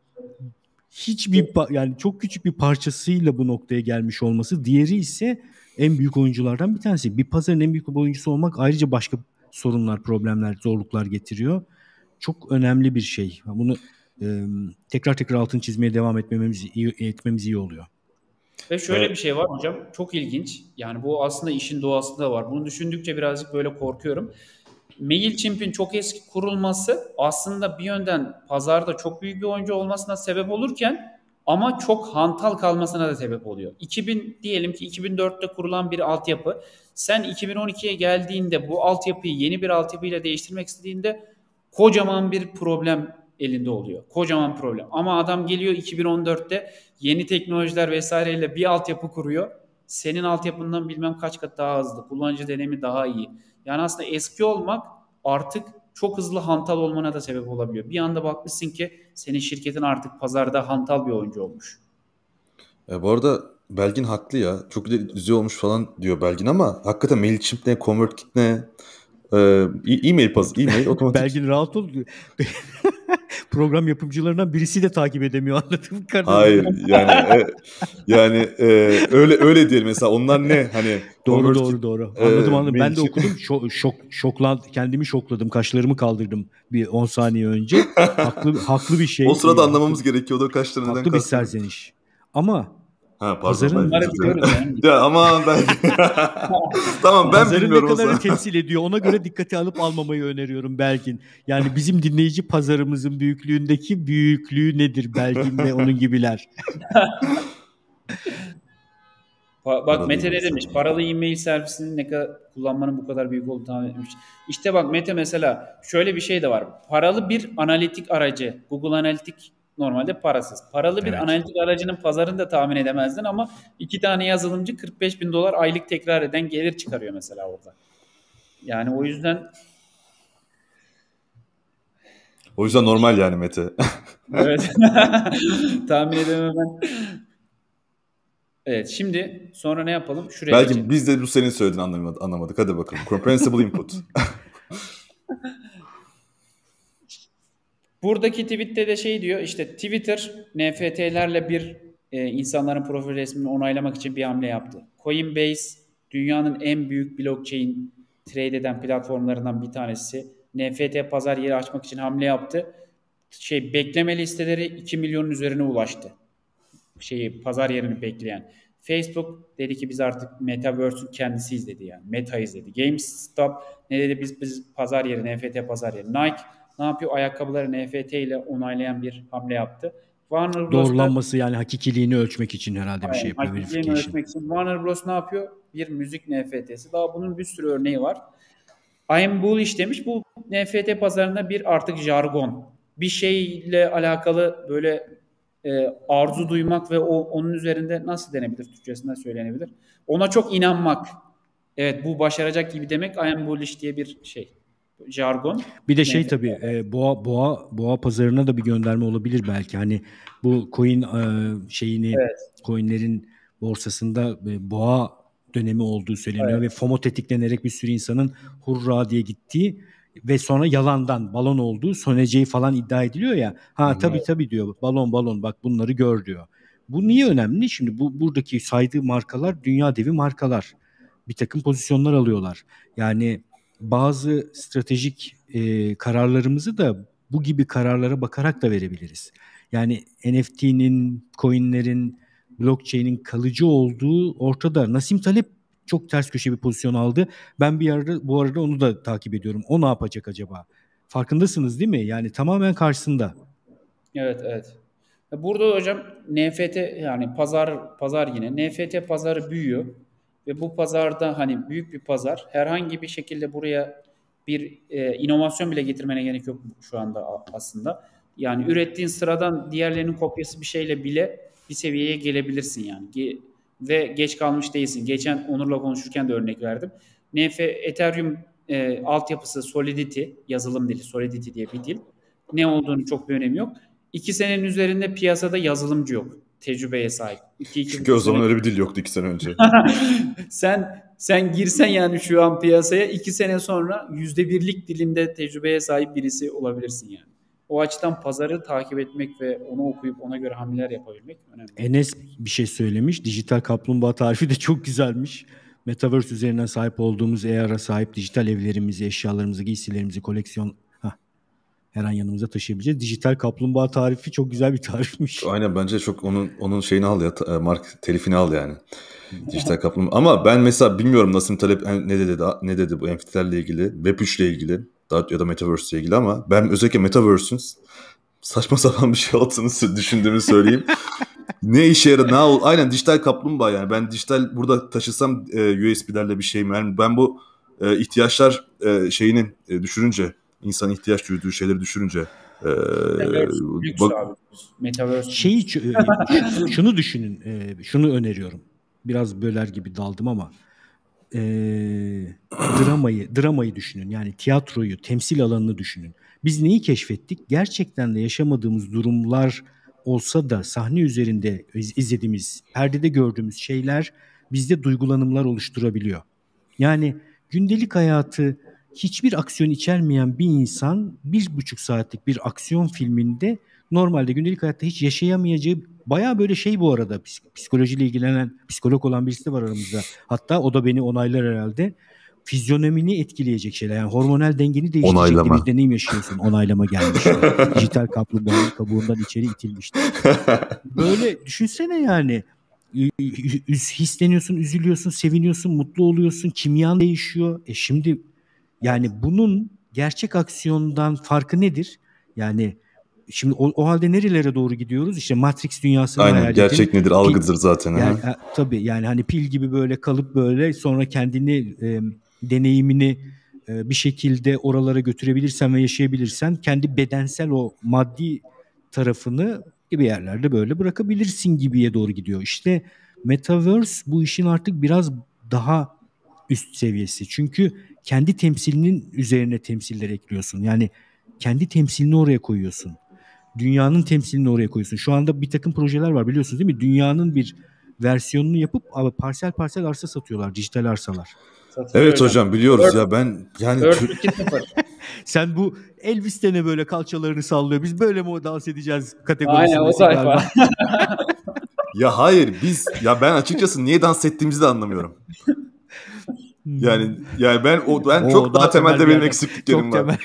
hiçbir pa- yani çok küçük bir parçasıyla bu noktaya gelmiş olması. Diğeri ise en büyük oyunculardan bir tanesi. Bir pazarın en büyük oyuncusu olmak ayrıca başka sorunlar, problemler, zorluklar getiriyor. Çok önemli bir şey. Bunu e, tekrar tekrar altını çizmeye devam etmemiz iyi, etmemiz iyi oluyor. Ve şöyle bir şey var hocam, çok ilginç. Yani bu aslında işin doğasında var. Bunu düşündükçe birazcık böyle korkuyorum. Mailchimp'in çok eski kurulması aslında bir yönden pazarda çok büyük bir oyuncu olmasına sebep olurken ama çok hantal kalmasına da sebep oluyor. iki bin diyelim ki iki bin dörtte kurulan bir altyapı. Sen iki bin on ikiye geldiğinde bu altyapıyı yeni bir altyapıyla değiştirmek istediğinde kocaman bir problem elinde oluyor. Kocaman problem. Ama adam geliyor iki bin on dörtte yeni teknolojiler vesaireyle bir altyapı kuruyor. Senin altyapından bilmem kaç kat daha hızlı. Kullanıcı deneyimi daha iyi. Yani aslında eski olmak artık çok hızlı hantal olmana da sebep olabiliyor. Bir anda bakmışsın ki senin şirketin artık pazarda hantal bir oyuncu olmuş. E, bu arada Belgin haklı ya. Çok güzel olmuş falan diyor Belgin ama hakikaten Mailchimp ne, ConvertKit ne, e, e- e-mail paz, e-mail otomatik. Belgin rahat ol. Program yapımcılarından birisi de takip edemiyor anladığım kadarıyla. Hayır yani e, yani e, öyle öyle diyelim mesela, onlar ne hani Doğru ConvertKit, doğru doğru. e, Anladım anladım. Ben de Mailchimp. okudum. Şok, şok şoklan kendimi şokladım. Kaşlarımı kaldırdım bir on saniye önce. Haklı haklı bir şey. O sırada Ee, anlamamız haklı, gerekiyordu kaç tane neden haklı bir kastediyorum. serzeniş. Ama Ha pardon, pazarın Belgin, Bunları özür dilerim. biliyoruz yani. Ya aman ben tamam, ben pazarın ne bilmiyorum o kadarı zaman. temsil ediyor ona göre dikkate alıp almamayı öneriyorum Belgin. Yani bizim dinleyici pazarımızın büyüklüğündeki büyüklüğü nedir Belgin ve onun gibiler. Bak Paralı Mete e-mail ne demiş? servis. Paralı e-mail servisinin ne kadar kullanmanın bu kadar büyük olduğunu tahmin etmiş. İşte bak Mete mesela şöyle bir şey de var. Paralı bir analitik aracı. Google Analitik normalde parasız. Paralı bir Evet. analitik aracının pazarını da tahmin edemezdin ama iki tane yazılımcı kırk beş bin dolar aylık tekrar eden gelir çıkarıyor mesela orada. Yani o yüzden O yüzden normal yani Mete. evet tahmin edememen. Evet şimdi sonra ne yapalım? Şuraya Belki geçelim. biz de bu senin söylediğini anlamadık, anlamadık. Hadi bakalım. Comprehensible input. Buradaki tweette de şey diyor işte Twitter N F T'lerle bir e, insanların profil resmini onaylamak için bir hamle yaptı. Coinbase dünyanın en büyük blockchain trade eden platformlarından bir tanesi. N F T pazar yeri açmak için hamle yaptı. Şey bekleme listeleri iki milyonun üzerine ulaştı. Şeyi pazar yerini bekleyen. Facebook dedi ki biz artık Metaverse'ün kendisiyiz dedi yani. Meta'yız dedi. GameStop ne dedi biz biz pazar yeri N F T pazar yeri. Nike ne yapıyor? Ayakkabıları N F T ile onaylayan bir hamle yaptı. Warner Bros. Doğrulanması yani hakikiliğini ölçmek için herhalde bir şey yapıyor. Hakikliğini Verification. ölçmek için Warner Bros. Ne yapıyor? Bir müzik N F T'si. Daha bunun bir sürü örneği var. I'm bullish demiş. Bu N F T pazarında bir artık jargon. Bir şeyle alakalı böyle e, arzu duymak ve o onun üzerinde nasıl denebilir? Türkçesinden söylenebilir. Ona çok inanmak. Evet bu başaracak gibi demek I am bullish diye bir şey. Jargon. Bir de şey N F T. tabii e, boğa boğa boğa pazarına da bir gönderme olabilir belki. Hani bu coin e, şeyini Evet. coinlerin borsasında e, boğa dönemi olduğu söyleniyor Evet. ve FOMO tetiklenerek bir sürü insanın hurra diye gittiği ve sonra yalandan balon olduğu söneceği falan iddia ediliyor ya. Ha Hı-hı. tabii tabii diyor, balon balon bak bunları gör diyor. Bu niye önemli? Şimdi bu buradaki saydığı markalar dünya devi markalar. Bir takım pozisyonlar alıyorlar. Yani bazı stratejik e, kararlarımızı da bu gibi kararlara bakarak da verebiliriz. Yani N F T'nin, coinlerin, blockchain'in kalıcı olduğu ortada. Nassim Taleb çok ters köşe bir pozisyon aldı. Ben bir arada bu arada onu da takip ediyorum. O ne yapacak acaba? Farkındasınız değil mi? Yani tamamen karşısında. Evet, evet. Burada hocam N F T, yani pazar pazar yine N F T pazarı büyüyor ve bu pazarda hani büyük bir pazar, herhangi bir şekilde buraya bir e, inovasyon bile getirmene gerek yok şu anda aslında. Yani ürettiğin sıradan diğerlerinin kopyası bir şeyle bile bir seviyeye gelebilirsin yani. Ge- ve geç kalmış değilsin. Geçen Onur'la konuşurken de örnek verdim. N F Ethereum e, altyapısı Solidity, yazılım dili Solidity diye bir dil. Ne olduğunu çok bir önemi yok. İki senenin üzerinde piyasada yazılımcı yok. Tecrübeye sahip. İki, iki Çünkü o buçuk zaman sene. öyle bir dil yoktu iki sene önce. sen sen girsen yani şu an piyasaya, iki sene sonra yüzde birlik dilinde tecrübeye sahip birisi olabilirsin yani. O açıdan pazarı takip etmek ve onu okuyup ona göre hamleler yapabilmek önemli. Enes bir şey söylemiş. Dijital kaplumbağa tarifi de çok güzelmiş. Metaverse üzerinden sahip olduğumuz A R'a sahip dijital evlerimizi, eşyalarımızı, giysilerimizi, koleksiyon heh, her an yanımıza taşıyabileceğiz. Dijital kaplumbağa tarifi çok güzel bir tarifmiş. Aynen, bence çok onun onun şeyini al ya, ta- mark telifini al yani. Dijital kaplumbağa. Ama ben mesela bilmiyorum Nassim Taleb ne dedi ne dedi bu N F T'lerle ilgili, Web üç ile ilgili ya da Metaverse ile ilgili, ama ben özellikle Metaverse'ün saçma sapan bir şey olduğunu düşündüğümü söyleyeyim. Ne işe yarar? Ne ol? Aynen, dijital kaplumbağa yani. Ben dijital burada taşısam e, U S B'lerle bir şey mi? Yani ben bu e, ihtiyaçlar e, şeyini e, düşürünce, insan ihtiyaç duyduğu şeyleri düşürünce e, Metaverse lüks bak, abi. Metaverse Şeyi lüks. ç- e, şunu düşünün, e, şunu öneriyorum. Biraz böler gibi daldım ama e, dramayı, dramayı düşünün. Yani tiyatroyu, temsil alanını düşünün. Biz neyi keşfettik? Gerçekten de yaşamadığımız durumlar olsa da sahne üzerinde iz- izlediğimiz, perdede gördüğümüz şeyler bizde duygulanımlar oluşturabiliyor. Yani gündelik hayatı hiçbir aksiyon içermeyen bir insan bir buçuk saatlik bir aksiyon filminde normalde gündelik hayatta hiç yaşayamayacağı, bayağı böyle şey, bu arada psikolojiyle ilgilenen psikolog olan birisi de var aramızda. Hatta o da beni onaylar herhalde. Fizyonomini etkileyecek şeyler. Yani hormonal dengeni değiştirecek diye bir onaylama. deneyim yaşıyorsun. Onaylama gelmiş. Dijital kaplumbağanın kabuğundan içeri itilmişti. Böyle düşünsene yani. Hisleniyorsun, üzülüyorsun, seviniyorsun, mutlu oluyorsun, kimyan değişiyor. E şimdi yani bunun gerçek aksiyondan farkı nedir? Yani şimdi o, o halde nerelere doğru gidiyoruz? İşte Matrix dünyasını Aynen, hayal edin. gerçek nedir? Pil, Algıdır zaten. yani, Ha. tabii yani hani pil gibi böyle kalıp böyle sonra kendini e, deneyimini e, bir şekilde oralara götürebilirsen ve yaşayabilirsen kendi bedensel o maddi tarafını gibi yerlerde böyle bırakabilirsin gibiye doğru gidiyor. İşte Metaverse bu işin artık biraz daha üst seviyesi. Çünkü kendi temsilinin üzerine temsiller ekliyorsun. Yani kendi temsilini oraya koyuyorsun. Dünyanın temsilini oraya koyuyorsun. Şu anda bir takım projeler var biliyorsunuz değil mi? Dünyanın bir versiyonunu yapıp ama parsel parsel arsa satıyorlar. Dijital arsalar. Satılıyor Evet hocam. hocam, biliyoruz Earth, ya, ben yani Earth tür- iki sıfır. Sen bu Elvis de ne böyle kalçalarını sallıyor. Biz böyle mi dans edeceğiz Aynen, o kategorisindesin tayfa. galiba. ya hayır, biz ya ben açıkçası niye dans ettiğimizi de anlamıyorum. Yani yani ben o ben Oo, çok daha daha temel temelde bir benim yerden. eksikliklerim Çok var. temel.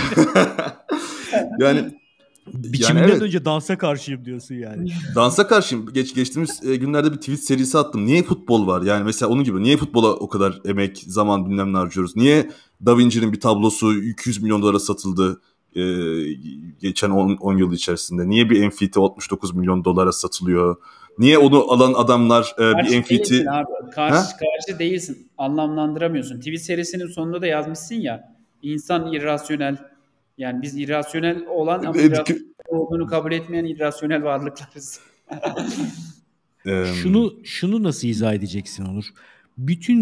Yani Biçiminden yani evet, önce dansa karşıyım diyorsun yani. dansa karşıyım. Geç geçtiğimiz e, günlerde bir tweet serisi attım. Niye futbol var? Yani mesela onun gibi. Niye futbola o kadar emek, zaman bilmem ne harcıyoruz? Niye Da Vinci'nin bir tablosu iki yüz milyon dolara satıldı e, geçen on yıl içerisinde? Niye bir N F T altmış dokuz milyon dolara satılıyor? Niye onu alan adamlar e, bir Karşı N F T... değilsin abi. Karşı, Ha? karşı değilsin. Anlamlandıramıyorsun. Tweet serisinin sonunda da yazmışsın ya. İnsan irrasyonel. Yani biz irrasyonel olan ama irrasyonel olduğunu kabul etmeyen irrasyonel varlıklarız. Şunu şunu nasıl izah edeceksin Onur? Bütün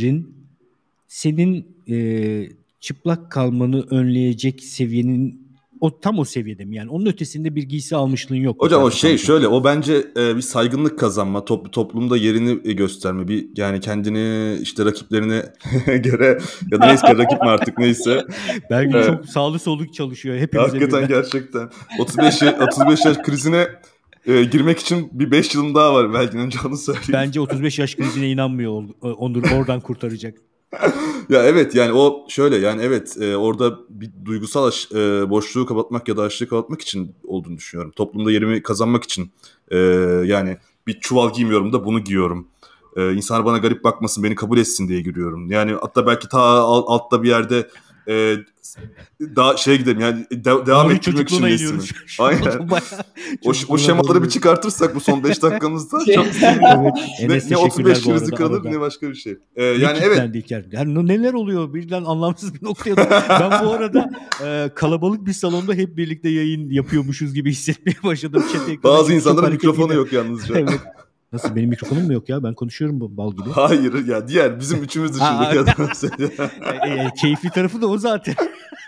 giysilerin senin e, çıplak kalmanı önleyecek seviyenin o tam o seviyede mi? Yani onun ötesinde bir giysi almışlığın yok. Hocam o şey şöyle, o bence e, bir saygınlık kazanma, top, toplumda yerini e, gösterme, bir yani kendini işte rakiplerine göre ya da neyse rakip mi artık neyse. Belki evet. Çok sağlı soluk çalışıyor hepimiz. Hakikaten birden. Gerçekten. otuz beş otuz beş yaş krizine e, girmek için bir beş yılım daha var belki, önce onu söyleyeyim. Bence otuz beş yaş krizine inanmıyor Onur, oradan kurtaracak. Ya evet, yani o şöyle, yani evet e, orada bir duygusal aş, e, boşluğu kapatmak ya da açlığı kapatmak için olduğunu düşünüyorum. Toplumda yerimi kazanmak için e, yani bir çuval giymiyorum da bunu giyiyorum. E, insanlar bana garip bakmasın, beni kabul etsin diye giriyorum. Yani hatta belki ta altta bir yerde e, daha şeye gidelim yani de, devam Doğru, ettirmek için resmi. Aynen. o, o şemaları bir çıkartırsak bu son beş dakikamızda çok evet, ne, ne otuz beş krizi kalır ne başka bir şey. Ee, yani evet. Yani neler oluyor birden anlamsız bir noktaya. Ben bu arada e, kalabalık bir salonda hep birlikte yayın yapıyormuşuz gibi hissetmeye başladım. Çete bazı insanların mikrofonu yok yalnızca. Evet. Nasıl, benim mikrofonum mu yok ya? Ben konuşuyorum bu bal gibi. Hayır ya, diğer bizim üçümüz dışındaki adam. e, e, keyifli tarafı da o zaten.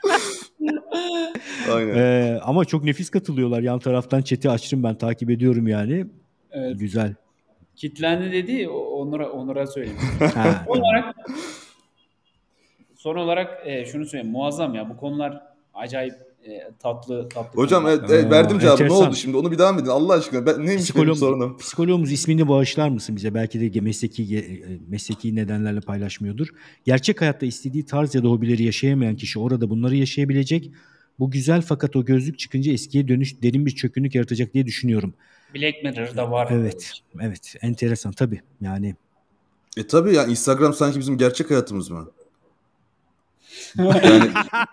Aynen. Ee, ama çok nefis katılıyorlar. Yan taraftan chat'i açtım, ben takip ediyorum yani. Evet. Güzel. Kitlendi dedi, Onur'a Onur'a söyleyeyim. son olarak son olarak e, şunu söyleyeyim. Muazzam ya, bu konular acayip e, tatlı tatlı. Hocam e, e, verdim cevabı. Ne oldu şimdi? Onu bir devam edin Allah aşkına. Ben, neymiş Psikolog, benim sorunum? Psikologumuz ismini bağışlar mısın bize? Belki de mesleki mesleki nedenlerle paylaşmıyordur. Gerçek hayatta istediği tarz ya da hobileri yaşayamayan kişi orada bunları yaşayabilecek. Bu güzel, fakat o gözlük çıkınca eskiye dönüş derin bir çökünlük yaratacak diye düşünüyorum. Black Mirror'da var. Evet. Evet. Enteresan tabii. Yani. E tabii ya, Instagram sanki bizim gerçek hayatımız mı? Yani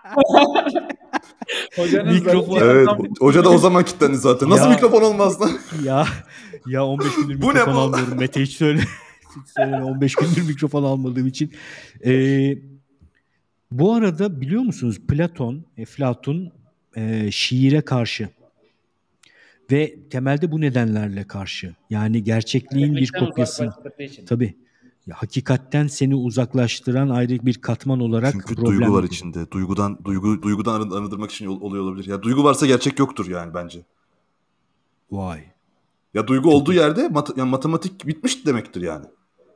mikrofon. Evet. Hoca da o zaman kilitlendi zaten. Nasıl ya, mikrofon olmaz lan? Ya ya on beş gündür mikrofon almıyorum. Mete hiç söyle. Hiç söyleme. on beş gündür mikrofon almadığım için. Ee, bu arada biliyor musunuz, Platon, Eflatun e, şiire karşı ve temelde bu nedenlerle karşı. Yani gerçekliğin bir kopyasını. Tabii. Ya, hakikatten seni uzaklaştıran ayrı bir katman olarak. Çünkü duygu var içinde. Duygudan duygu duygudan arındırmak için oluyor olabilir. Ya duygu varsa gerçek yoktur yani bence. Vay. Ya duygu olduğu yerde mat- yani matematik bitmiş demektir yani.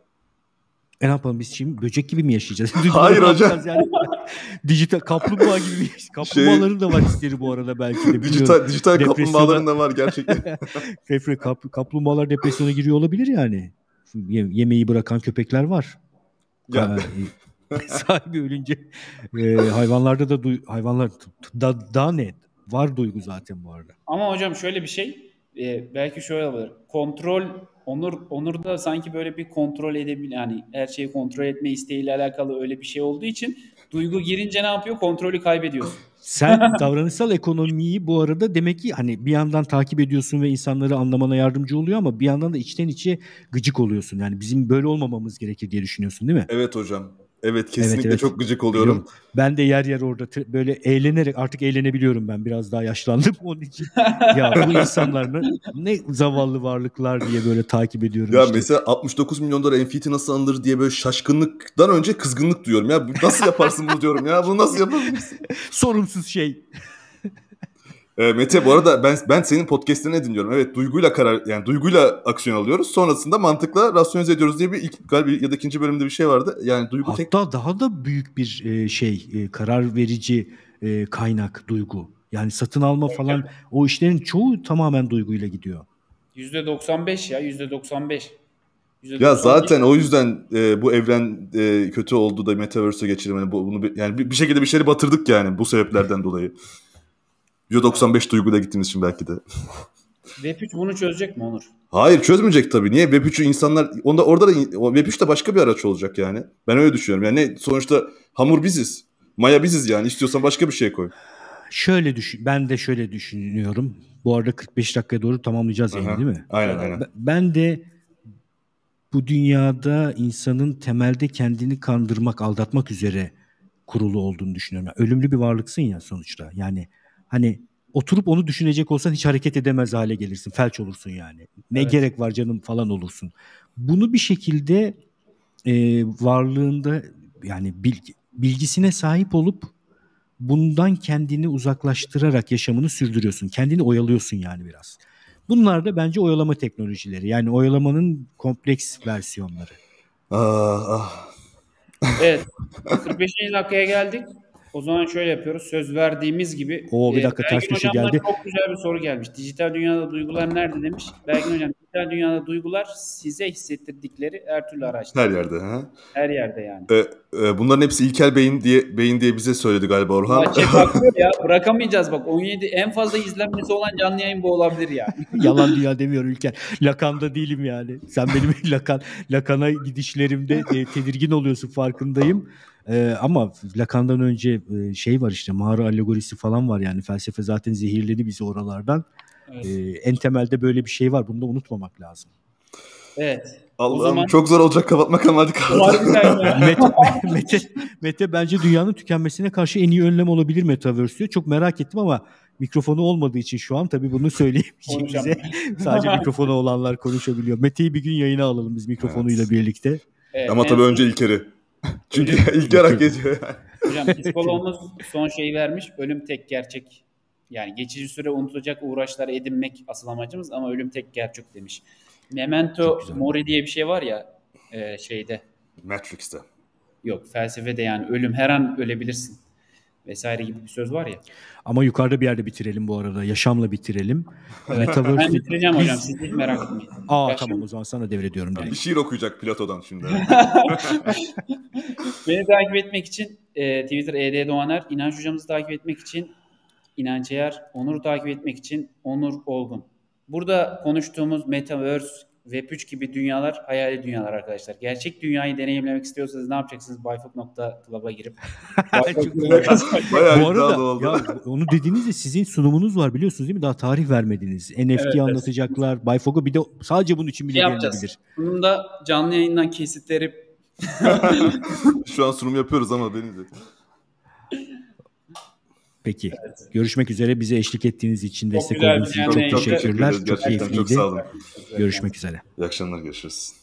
E ne yapalım biz şimdi, böcek gibi mi yaşayacağız? Hayır hocam. Yani? Dijital kaplumbağa gibi. Kaplumbağaların şey, da var hisleri bu arada belki de. Dijital, dijital kaplumbağaların da var gerçekten. Kap, kaplumbağalar depresyona giriyor olabilir yani. Yemeği bırakan köpekler var. Ya. Sahibi ölünce e, hayvanlarda da duy- hayvanlar da, da ne var duygu zaten bu arada. Ama hocam şöyle bir şey, e, belki şöyle olabilir. Kontrol Onur Onur'da sanki böyle bir kontrol edebilir, yani her şeyi kontrol etme isteğiyle alakalı öyle bir şey olduğu için duygu girince ne yapıyor? Kontrolü kaybediyorsun. Sen davranışsal ekonomiyi bu arada demek ki hani bir yandan takip ediyorsun ve insanları anlamana yardımcı oluyor, ama bir yandan da içten içe gıcık oluyorsun. Yani bizim böyle olmamamız gerekir diye düşünüyorsun değil mi? Evet hocam. Evet, kesinlikle evet, evet. Çok gıcık oluyorum. Biliyorum. Ben de yer yer orada t- böyle eğlenerek artık eğlenebiliyorum ben. Biraz daha yaşlandım onun için. Ya bu insanlar ne, ne zavallı varlıklar diye böyle takip ediyorum. Ya işte. Mesela altmış dokuz milyon dolar N F T nasıl alınır diye böyle şaşkınlıktan önce kızgınlık duyuyorum. Ya nasıl yaparsın bunu diyorum ya. Bunu nasıl yapabilirsin? Sorumsuz şey. E, Mete bu arada ben ben senin podcast'ini dinliyorum. Evet, duyguyla karar yani duyguyla aksiyon alıyoruz. Sonrasında mantıkla rasyonize ediyoruz diye bir ilk galiba ya da ikinci bölümde bir şey vardı. Yani duygu hatta tek... daha da büyük bir e, şey e, karar verici e, kaynak duygu. Yani satın alma falan, o işlerin çoğu tamamen duyguyla gidiyor. yüzde doksan beş ya yüzde doksan beş. Ya zaten o yüzden e, bu evren e, kötü oldu da Metaverse'e geçelim. Yani bu, bunu yani bir, bir şekilde bir şeyleri batırdık yani bu sebeplerden dolayı. yüzde doksan beş duyguyla gittiğimiz için belki de. Web üç bunu çözecek mi Onur? Hayır, çözmeyecek tabii. Niye? Web üçü insanlar... Onda, orada da Web üç de başka bir araç olacak yani. Ben öyle düşünüyorum. Yani ne, sonuçta hamur biziz. Maya biziz yani. İstiyorsan başka bir şey koy. Şöyle düşün, ben de şöyle düşünüyorum. Bu arada kırk beş dakikaya doğru tamamlayacağız yayını değil mi? Aynen aynen. Ben de bu dünyada insanın temelde kendini kandırmak, aldatmak üzere kurulu olduğunu düşünüyorum. Yani ölümlü bir varlıksın ya sonuçta. Yani hani oturup onu düşünecek olsan hiç hareket edemez hale gelirsin. Felç olursun yani. Ne evet. gerek var canım falan olursun. Bunu bir şekilde e, varlığında yani bilgi, bilgisine sahip olup bundan kendini uzaklaştırarak yaşamını sürdürüyorsun. Kendini oyalıyorsun yani biraz. Bunlar da bence oyalama teknolojileri. Yani oyalamanın kompleks versiyonları. Ah, ah. Evet. kırk beşinci dakikaya geldik. O zaman şöyle yapıyoruz. Söz verdiğimiz gibi. Oo, bir e, dakika, ters Belgin köşe Hocam'dan geldi. çok güzel bir soru gelmiş. Dijital dünyada duygular nerede demiş. Belgin Hocam, dijital dünyada duygular size hissettirdikleri her türlü araçta. Her yerde. Ha? Her yerde yani. E, e, bunların hepsi ilkel beyin diye beyin diye bize söyledi galiba Orhan. Ama cep bakıyor ya, bırakamayacağız bak. on yedi en fazla izlenmesi olan canlı yayın bu olabilir ya. Yalan dünya demiyor Ülker. Lakan'da değilim yani. Sen benim Lakan Lakan'a gidişlerimde e, tedirgin oluyorsun, farkındayım. E, ama Lakan'dan önce e, şey var işte, mağara alegorisi falan var yani. Felsefe zaten zehirledi bizi oralardan. Evet. E, en temelde böyle bir şey var. Bunu da unutmamak lazım. Evet. Allah'ım O zaman çok zor olacak, kapatmak ama hadi kapat. harbiden ya. Mete, Mete, Mete bence dünyanın tükenmesine karşı en iyi önlem olabilir Metaverse diyor. Çok merak ettim ama mikrofonu olmadığı için şu an tabii bunu söyleyemeyeceğim bize. Konuşamıyorum. Sadece mikrofonu olanlar konuşabiliyor. Mete'yi bir gün yayına alalım biz mikrofonuyla Evet. birlikte. Evet, Ama en tabii son- önce İlker'i. Çünkü Hocam- İlker hak ediyor yani. Hocam psikologumuz son şeyi vermiş. Ölüm tek gerçek. Yani geçici süre unutulacak uğraşlar edinmek asıl amacımız ama ölüm tek gerçek demiş. Memento Çok güzel. mori diye bir şey var ya e, şeyde. Matrix'te. Yok, felsefede yani ölüm, her an ölebilirsin vesaire gibi bir söz var ya. Ama yukarıda bir yerde bitirelim bu arada. Yaşamla bitirelim. Ben Metaverse bitireceğim biz... hocam, siz hiç merak etmeyin. Aa Yaşam- tamam, o zaman sana devrediyorum Bir direkt. şiir okuyacak Plato'dan şimdi. Beni takip etmek için e, Twitter E D Doğaner, İnanç hocamızı takip etmek için İnanç Eğer, Onur'u takip etmek için Onur Olgun. Burada konuştuğumuz Metaverse, Web üç gibi dünyalar hayali dünyalar arkadaşlar. Gerçek dünyayı deneyimlemek istiyorsanız ne yapacaksınız? Bayfok nokta club'a girip Çok güzel. Bayağı Bu iddialı arada oldu. ya, onu dediğinizde sizin sunumunuz var biliyorsunuz değil mi? Daha tarih vermediniz. N F T Evet, evet. anlatacaklar. Bayfog'a bir de sadece bunun için bile şey yapacağız. gelinebilir. Bunun da canlı yayından kesitleri Şu an sunum yapıyoruz ama benim de. Peki. Görüşmek üzere. Bize eşlik ettiğiniz için, destek güzel olduğunuz bir için canlı çok yayın. teşekkürler. Çok Çok teşekkür ederiz. Gerçekten keyifliydi. çok sağ olun. Görüşmek üzere. İyi akşamlar, görüşürüz.